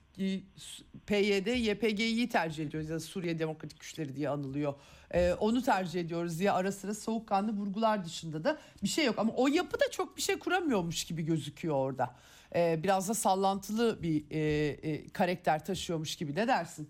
PYD, YPG'yi tercih ediyoruz ya da Suriye Demokratik Güçleri diye anılıyor. Onu tercih ediyoruz diye ara sıra soğukkanlı vurgular dışında da bir şey yok. Ama o yapı da çok bir şey kuramıyormuş gibi gözüküyor orada. Biraz da sallantılı bir karakter taşıyormuş gibi. Ne dersin?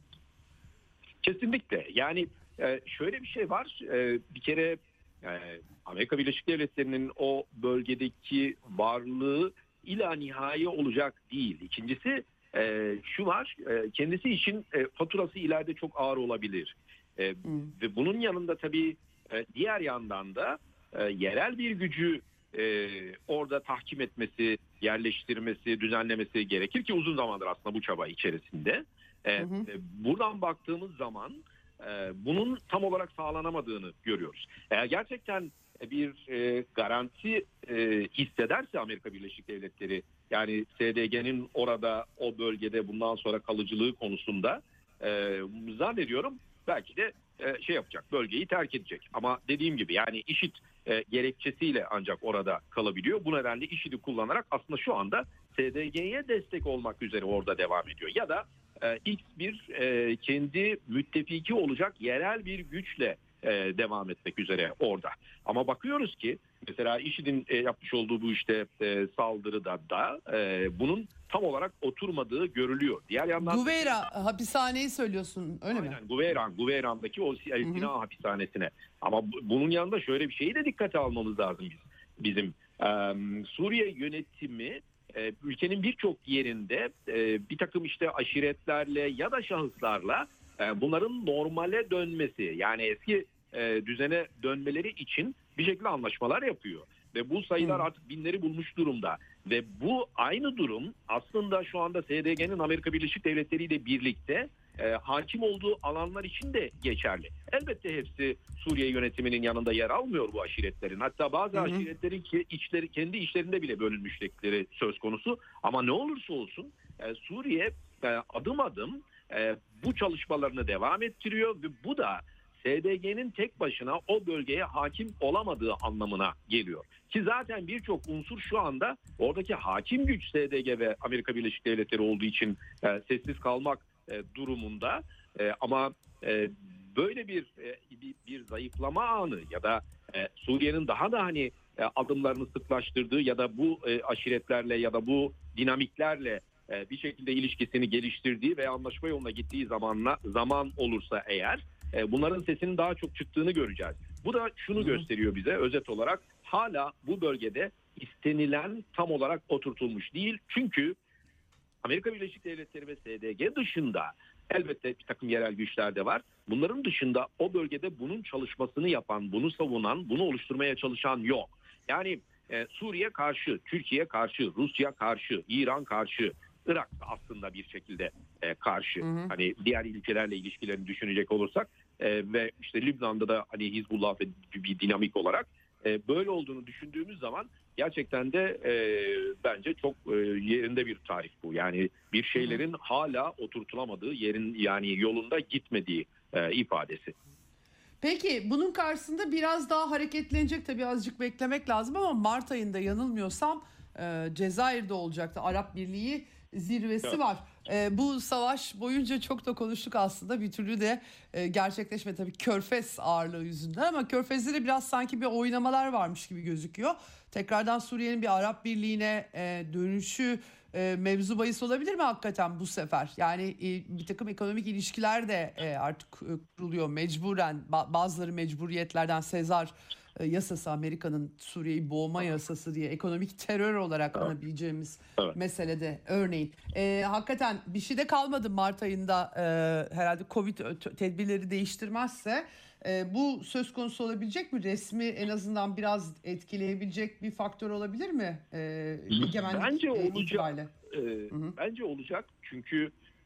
Kesinlikle. Yani şöyle bir şey var. Bir kere Amerika Birleşik Devletleri'nin o bölgedeki varlığı ila nihai olacak değil. İkincisi şu var. Kendisi için faturası ileride çok ağır olabilir. Ve bunun yanında tabii diğer yandan da yerel bir gücü orada tahkim etmesi, yerleştirmesi, düzenlemesi gerekir ki uzun zamandır aslında bu çaba içerisinde. Buradan baktığımız zaman bunun tam olarak sağlanamadığını görüyoruz. Eğer gerçekten bir garanti hissederse Amerika Birleşik Devletleri, yani SDG'nin orada o bölgede bundan sonra kalıcılığı konusunda zannediyorum belki de şey yapacak, bölgeyi terk edecek. Ama dediğim gibi yani IŞİD gerekçesiyle ancak orada kalabiliyor. Bu nedenle IŞİD'i kullanarak aslında şu anda SDG'ye destek olmak üzere orada devam ediyor. Ya da X bir kendi müttefiki olacak yerel bir güçle devam etmek üzere orada. Ama bakıyoruz ki mesela IŞİD'in yapmış olduğu bu işte saldırıda da bunun tam olarak oturmadığı görülüyor. Diğer yandan Guveyra hapishaneyi söylüyorsun, öyle mi? aynen Guveyran'daki o Sina hapishanesine. Ama bunun yanında şöyle bir şeyi de dikkate almamız lazım bizim. Suriye yönetimi ülkenin birçok yerinde bir takım işte aşiretlerle ya da şahıslarla bunların normale dönmesi, yani eski düzene dönmeleri için bir şekilde anlaşmalar yapıyor. Ve bu sayılar artık binleri bulmuş durumda. Ve bu aynı durum aslında şu anda SDG'nin Amerika Birleşik Devletleri ile birlikte hakim olduğu alanlar için de geçerli. Elbette hepsi Suriye yönetiminin yanında yer almıyor bu aşiretlerin. Hatta bazı aşiretlerin kendi içlerinde bile bölünmüşlükleri söz konusu. Ama ne olursa olsun Suriye adım adım bu çalışmalarını devam ettiriyor ve bu da SDG'nin tek başına o bölgeye hakim olamadığı anlamına geliyor. Ki zaten birçok unsur şu anda oradaki hakim güç SDG ve Amerika Birleşik Devletleri olduğu için sessiz kalmak durumunda. Ama böyle bir zayıflama anı ya da Suriye'nin daha da adımlarını sıklaştırdığı ya da bu aşiretlerle ya da bu dinamiklerle bir şekilde ilişkisini geliştirdiği ve anlaşma yoluna gittiği zaman olursa eğer bunların sesinin daha çok çıktığını göreceğiz. Bu da şunu gösteriyor bize özet olarak, hala bu bölgede istenilen tam olarak oturtulmuş değil. Çünkü Amerika Birleşik Devletleri ve SDG dışında elbette bir takım yerel güçler de var. Bunların dışında o bölgede bunun çalışmasını yapan, bunu savunan, bunu oluşturmaya çalışan yok. Yani Suriye karşı, Türkiye karşı, Rusya karşı, İran karşı, Irak aslında bir şekilde karşı. Hani diğer ülkelerle ilişkilerini düşünecek olursak ve işte Lübnan'da da hani Hizbullah ve bir dinamik olarak böyle olduğunu düşündüğümüz zaman gerçekten de bence çok yerinde bir tarif bu. Yani bir şeylerin hala oturtulamadığı, yani yolunda gitmediği ifadesi. Peki bunun karşısında biraz daha hareketlenecek, tabii azıcık beklemek lazım ama Mart ayında yanılmıyorsam Cezayir'de olacaktı. Arap Birliği zirvesi var. Bu savaş boyunca çok da konuştuk aslında, bir türlü de gerçekleşme tabii Körfez ağırlığı yüzünden, ama Körfez'de de biraz sanki bir oynamalar varmış gibi gözüküyor. Tekrardan Suriye'nin bir Arap Birliği'ne dönüşü mevzu bahis olabilir mi hakikaten bu sefer? Yani bir takım ekonomik ilişkiler de artık kuruluyor mecburen, bazıları mecburiyetlerden. Sezar yasası, Amerika'nın Suriye'yi boğma yasası diye ekonomik terör olarak anabileceğimiz meselede örneğin. Hakikaten bir şey de kalmadı Mart ayında, herhalde Covid tedbirleri değiştirmezse bu söz konusu olabilecek mi? Resmi en azından biraz etkileyebilecek bir faktör olabilir mi? Bence olacak. Bence olacak çünkü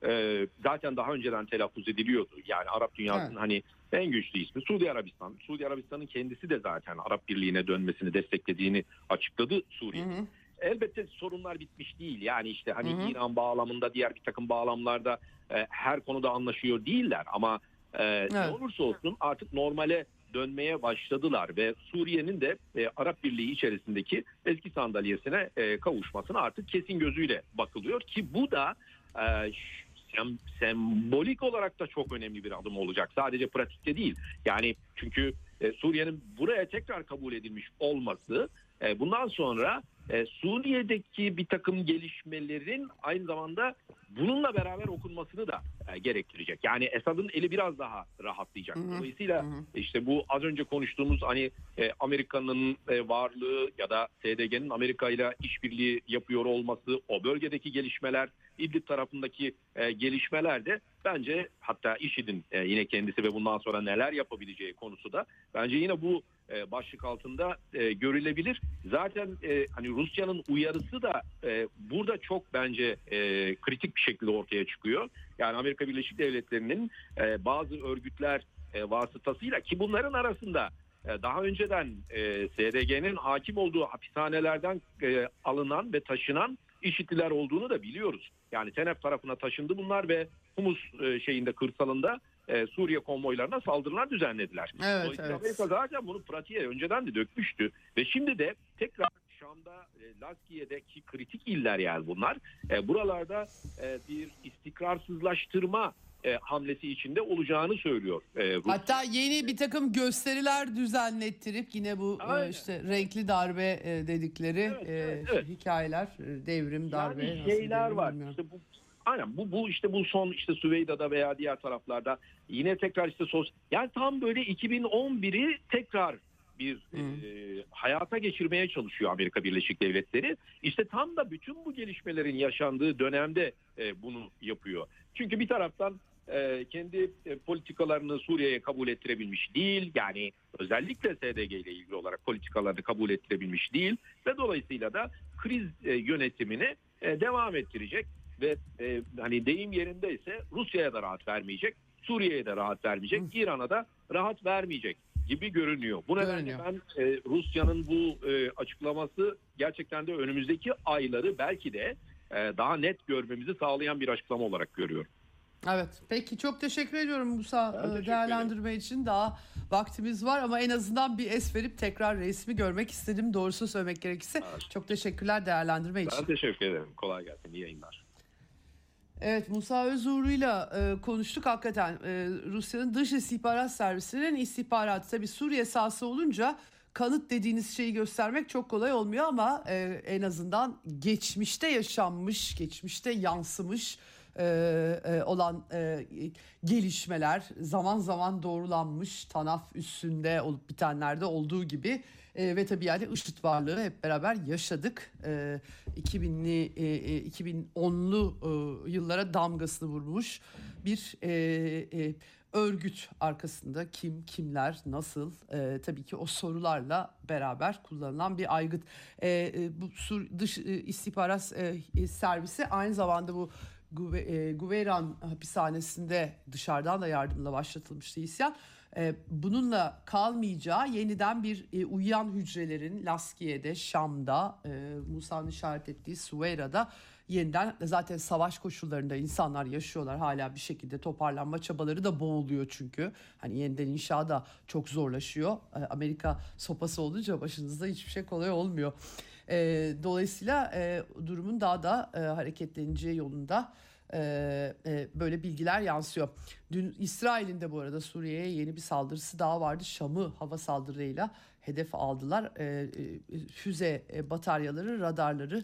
zaten daha önceden telaffuz ediliyordu. Yani Arap dünyasının en güçlü ismi Suudi Arabistan. Suudi Arabistan'ın kendisi de zaten Arap Birliği'ne dönmesini desteklediğini açıkladı Suriye'nin. Elbette sorunlar bitmiş değil. Yani işte İran bağlamında, diğer bir takım bağlamlarda her konuda anlaşıyor değiller ama ne olursa olsun artık normale dönmeye başladılar ve Suriye'nin de Arap Birliği içerisindeki eski sandalyesine kavuşmasına artık kesin gözüyle bakılıyor ki bu da sembolik olarak da çok önemli bir adım olacak. Sadece pratikte değil. Yani çünkü Suriye'nin buraya tekrar kabul edilmiş olması bundan sonra Suriye'deki bir takım gelişmelerin aynı zamanda bununla beraber okunmasını da gerektirecek. Yani Esad'ın eli biraz daha rahatlayacak. Dolayısıyla işte bu az önce konuştuğumuz Amerika'nın varlığı ya da SDG'nin Amerika ile işbirliği yapıyor olması, o bölgedeki gelişmeler, İdlib tarafındaki gelişmeler de bence, hatta IŞİD'in yine kendisi ve bundan sonra neler yapabileceği konusu da bence yine bu başlık altında görülebilir. Zaten Rusya'nın uyarısı da burada çok bence kritik bir şekilde ortaya çıkıyor. Yani Amerika Birleşik Devletleri'nin bazı örgütler vasıtasıyla, ki bunların arasında daha önceden SDG'nin hakim olduğu hapishanelerden alınan ve taşınan IŞİD'liler olduğunu da biliyoruz. Yani Tenef tarafına taşındı bunlar ve Humus kırsalında Suriye konvoylarına saldırılar düzenlediler. Dolayısıyla Amerika zaten bunu pratiğe önceden de dökmüştü ve şimdi de tekrar Şam'da, Laskiye'deki kritik iller yani bunlar. Buralarda bir istikrarsızlaştırma hamlesi içinde olacağını söylüyor. Hatta yeni bir takım gösteriler düzenlettirip yine bu işte renkli darbe dedikleri Evet. hikayeler, devrim, darbe. Yani şeyler var. İşte bu, aynen bu son işte Süveyda'da veya diğer taraflarda yine tekrar işte yani tam böyle 2011'i tekrar bir hayata geçirmeye çalışıyor Amerika Birleşik Devletleri. İşte tam da bütün bu gelişmelerin yaşandığı dönemde bunu yapıyor. Çünkü bir taraftan kendi politikalarını Suriye'ye kabul ettirebilmiş değil. Yani özellikle SDG ile ilgili olarak politikalarını kabul ettirebilmiş değil. Ve dolayısıyla da kriz yönetimini devam ettirecek. Ve hani deyim yerindeyse Rusya'ya da rahat vermeyecek. Suriye'ye de rahat vermeyecek. İran'a da rahat vermeyecek gibi görünüyor. Bu nedenle ben Rusya'nın bu açıklaması gerçekten de önümüzdeki ayları belki de daha net görmemizi sağlayan bir açıklama olarak görüyorum. Evet. Peki çok teşekkür ediyorum Musa değerlendirme için. Daha vaktimiz var ama en azından bir es verip tekrar resmi görmek istedim. Doğrusunu söylemek gerekirse. Evet. Çok teşekkürler değerlendirme için. Ben teşekkür ederim. Kolay gelsin. İyi yayınlar. Evet, Musa Özuğur'uyla konuştuk. Hakikaten Rusya'nın dış istihbarat servisinin istihbaratı tabii Suriye sahası olunca kanıt dediğiniz şeyi göstermek çok kolay olmuyor ama en azından geçmişte yaşanmış, geçmişte yansımış olan gelişmeler zaman zaman doğrulanmış, TANAF üstünde olup bitenlerde olduğu gibi ve tabii yani IŞİD varlığı hep beraber yaşadık. 2010'lu yıllara damgasını vurmuş bir örgüt arkasında kim, kimler, nasıl tabii ki o sorularla beraber kullanılan bir aygıt. Bu dış istihbarat servisi aynı zamanda bu Güveyran hapishanesinde dışarıdan da yardımla başlatılmıştı isyan. Bununla kalmayacağı yeniden bir uyuyan hücrelerin Laskiye'de, Şam'da, Musa'nın işaret ettiği Süveyra'da yeniden zaten savaş koşullarında insanlar yaşıyorlar. Hala bir şekilde toparlanma çabaları da boğuluyor çünkü. Hani yeniden inşa da çok zorlaşıyor. Amerika sopası olunca başınızda hiçbir şey kolay olmuyor. Dolayısıyla durumun daha da hareketleneceği yolunda böyle bilgiler yansıyor. Dün İsrail'in de bu arada Suriye'ye yeni bir saldırısı daha vardı. Şam'ı hava saldırıyla hedef aldılar. Füze bataryaları, radarları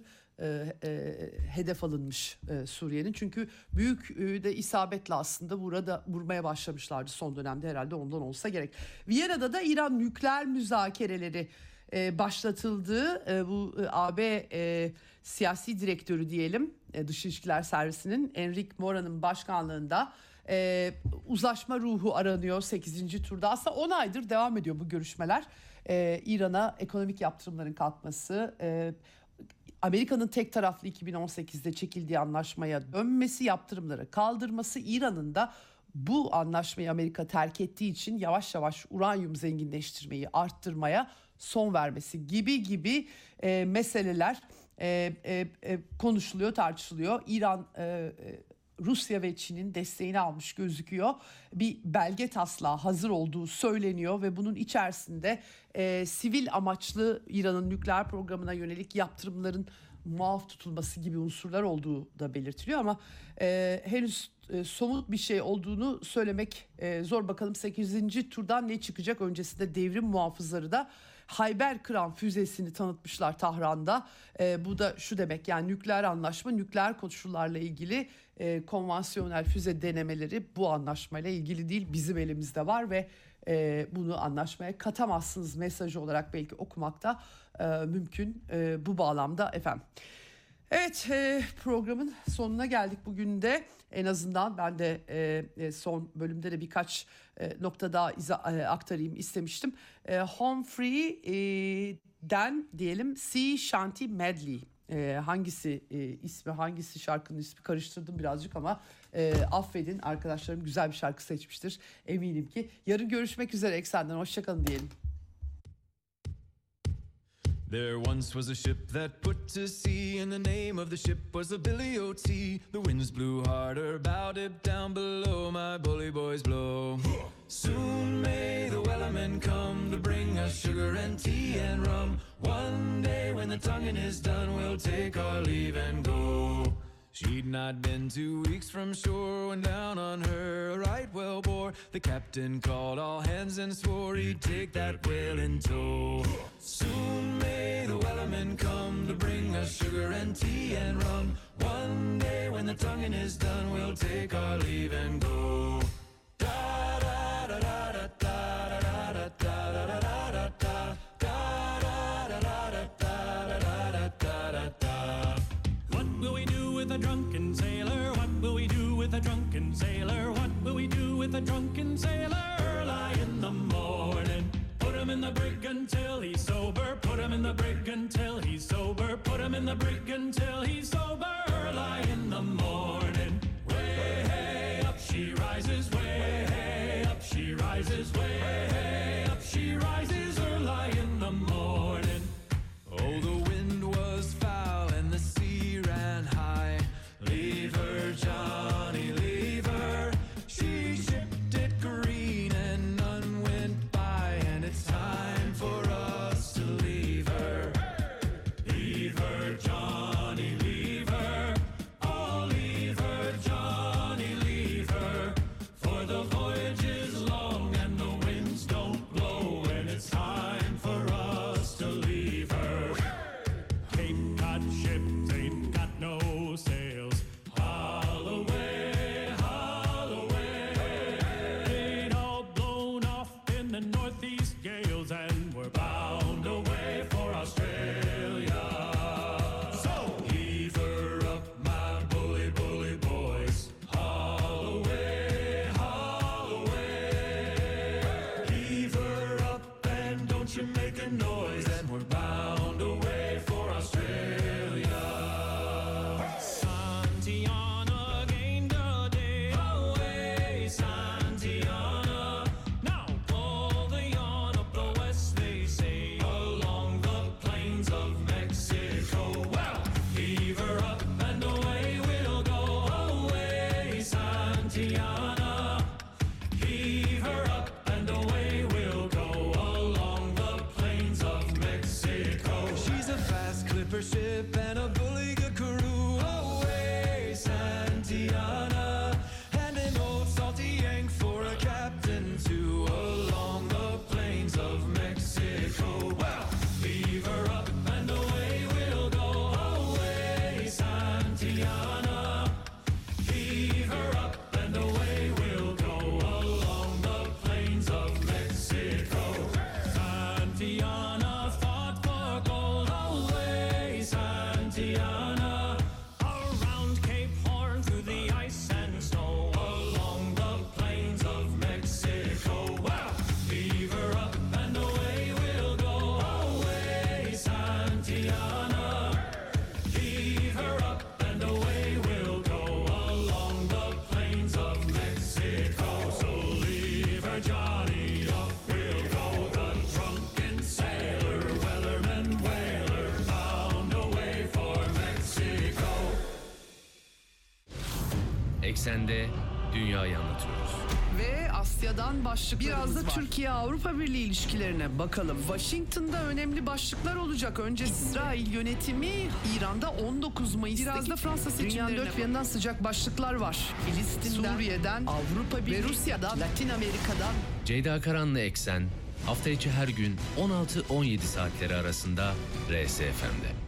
hedef alınmış Suriye'nin. Çünkü büyük de isabetle aslında burada vurmaya başlamışlardı son dönemde, herhalde ondan olsa gerek. Viyana'da da İran nükleer müzakereleri başlatıldı. Bu AB siyasi direktörü diyelim, Dış İlişkiler Servisi'nin Enrique Mora'nın başkanlığında uzlaşma ruhu aranıyor 8. turda. Aslında 10 aydır devam ediyor bu görüşmeler. İran'a ekonomik yaptırımların kalkması, Amerika'nın tek taraflı 2018'de çekildiği anlaşmaya dönmesi, yaptırımları kaldırması, İran'ın da bu anlaşmayı Amerika terk ettiği için yavaş yavaş uranyum zenginleştirmeyi arttırmaya son vermesi gibi meseleler konuşuluyor, tartışılıyor. İran Rusya ve Çin'in desteğini almış gözüküyor. Bir belge taslağı hazır olduğu söyleniyor ve bunun içerisinde sivil amaçlı İran'ın nükleer programına yönelik yaptırımların muaf tutulması gibi unsurlar olduğu da belirtiliyor ama henüz somut bir şey olduğunu söylemek zor. Bakalım 8. turdan ne çıkacak? Öncesinde devrim muhafızları da Hayber Kıran füzesini tanıtmışlar Tahran'da. Bu da şu demek, yani nükleer anlaşma, nükleer koşullarla ilgili konvansiyonel füze denemeleri bu anlaşmayla ilgili değil, bizim elimizde var ve bunu anlaşmaya katamazsınız mesajı olarak belki okumak da mümkün bu bağlamda efendim. Evet, programın sonuna geldik bugün de. En azından ben de son bölümde de birkaç nokta daha aktarayım istemiştim. Humphrey'den diyelim Sea Shanty Medley. Hangisi ismi, hangisi şarkının ismi karıştırdım birazcık ama affedin, arkadaşlarım güzel bir şarkı seçmiştir eminim ki. Yarın görüşmek üzere Eksen'den, hoşçakalın diyelim. There once was a ship that put to sea, and the name of the ship was the Billy O.T. The winds blew harder, bowed it down below, my bully boys blow. Soon may the wellermen come to bring us sugar and tea and rum. One day when the tonguing is done, we'll take our leave and go. She'd not been 2 weeks from shore when down on her a right whale bore. The captain called all hands and swore he'd take that whale in tow. Soon may the wellerman come to bring us sugar and tea and rum. One day when the tonguing is done, we'll take our leave and go. Da da da da da da da da da da da da. What will we do with a drunken sailor? What will we do with a drunken sailor? What will we do with a drunken sailor? Early in the morning, put him in the brig until he's sober. Put him in the brig until he's sober. Put him in the brig until he's sober. Early in the morning, way hey up she rises. Way hey up she rises. Way hey up she rises. Early in the morning. Oh, the wind was foul and the sea ran high. Leave her, Johnny, leave her. She shipped it green and none went by, and it's time for us to leave her. Leave her, Johnny, leave her. Oh, leave her, Johnny, leave her. For the voyage is long and the winds don't blow, and it's time for us to leave her. Cape Cod ships ain't got no sails. Haul away, haul away. They'd all blown off in the northeast gales, and we're bound away for Australia. So heave her up, my bully, bully boys. Haul away, haul away. Heave her up and don't you make a noise, and we're bound away for Australia. Santiana gained a day away, Santiana. Now pull the yarn up the west, they say, along the plains of Mexico. Well, heave her up and away we'll go, away, Santiana. Heave her up and away we'll go, along the plains of Mexico. She's a fast clipper ship and a bully good crew. Away, Santiana, and an old salty yank for a captain too. Along the plains of Mexico. Well, Leave her up and away we'll go, away, Santiana. Heave her up and away we'll go, along the plains of Mexico. Santiana fought for gold, away, Santiana. Around Cape Horn through the ice and snow, along the plains of Mexico. Well, leave her up and away we'll go, away, Santiana. Heave her up and away we'll go, along the plains of Mexico. So leave her, Johnny, up we'll go. The drunken sailor, wellerman, whaler, bound away for Mexico. Eksende dünyayı anlatıyoruz. Ve Asya'dan başlıklarımız Biraz da var. Türkiye-Avrupa Birliği ilişkilerine bakalım. Washington'da önemli başlıklar olacak. Önce İsrail yönetimi İran'da 19 Mayıs'taki Biraz da Fransa dünyanın seçimlerine dört bir yanından sıcak başlıklar var. Filistin'den, Suriye'den, Avrupa Birliği, Rusya'dan, Latin Amerika'dan. Ceyda Karan'la Eksen hafta içi her gün 16-17 saatleri arasında RSFM'de.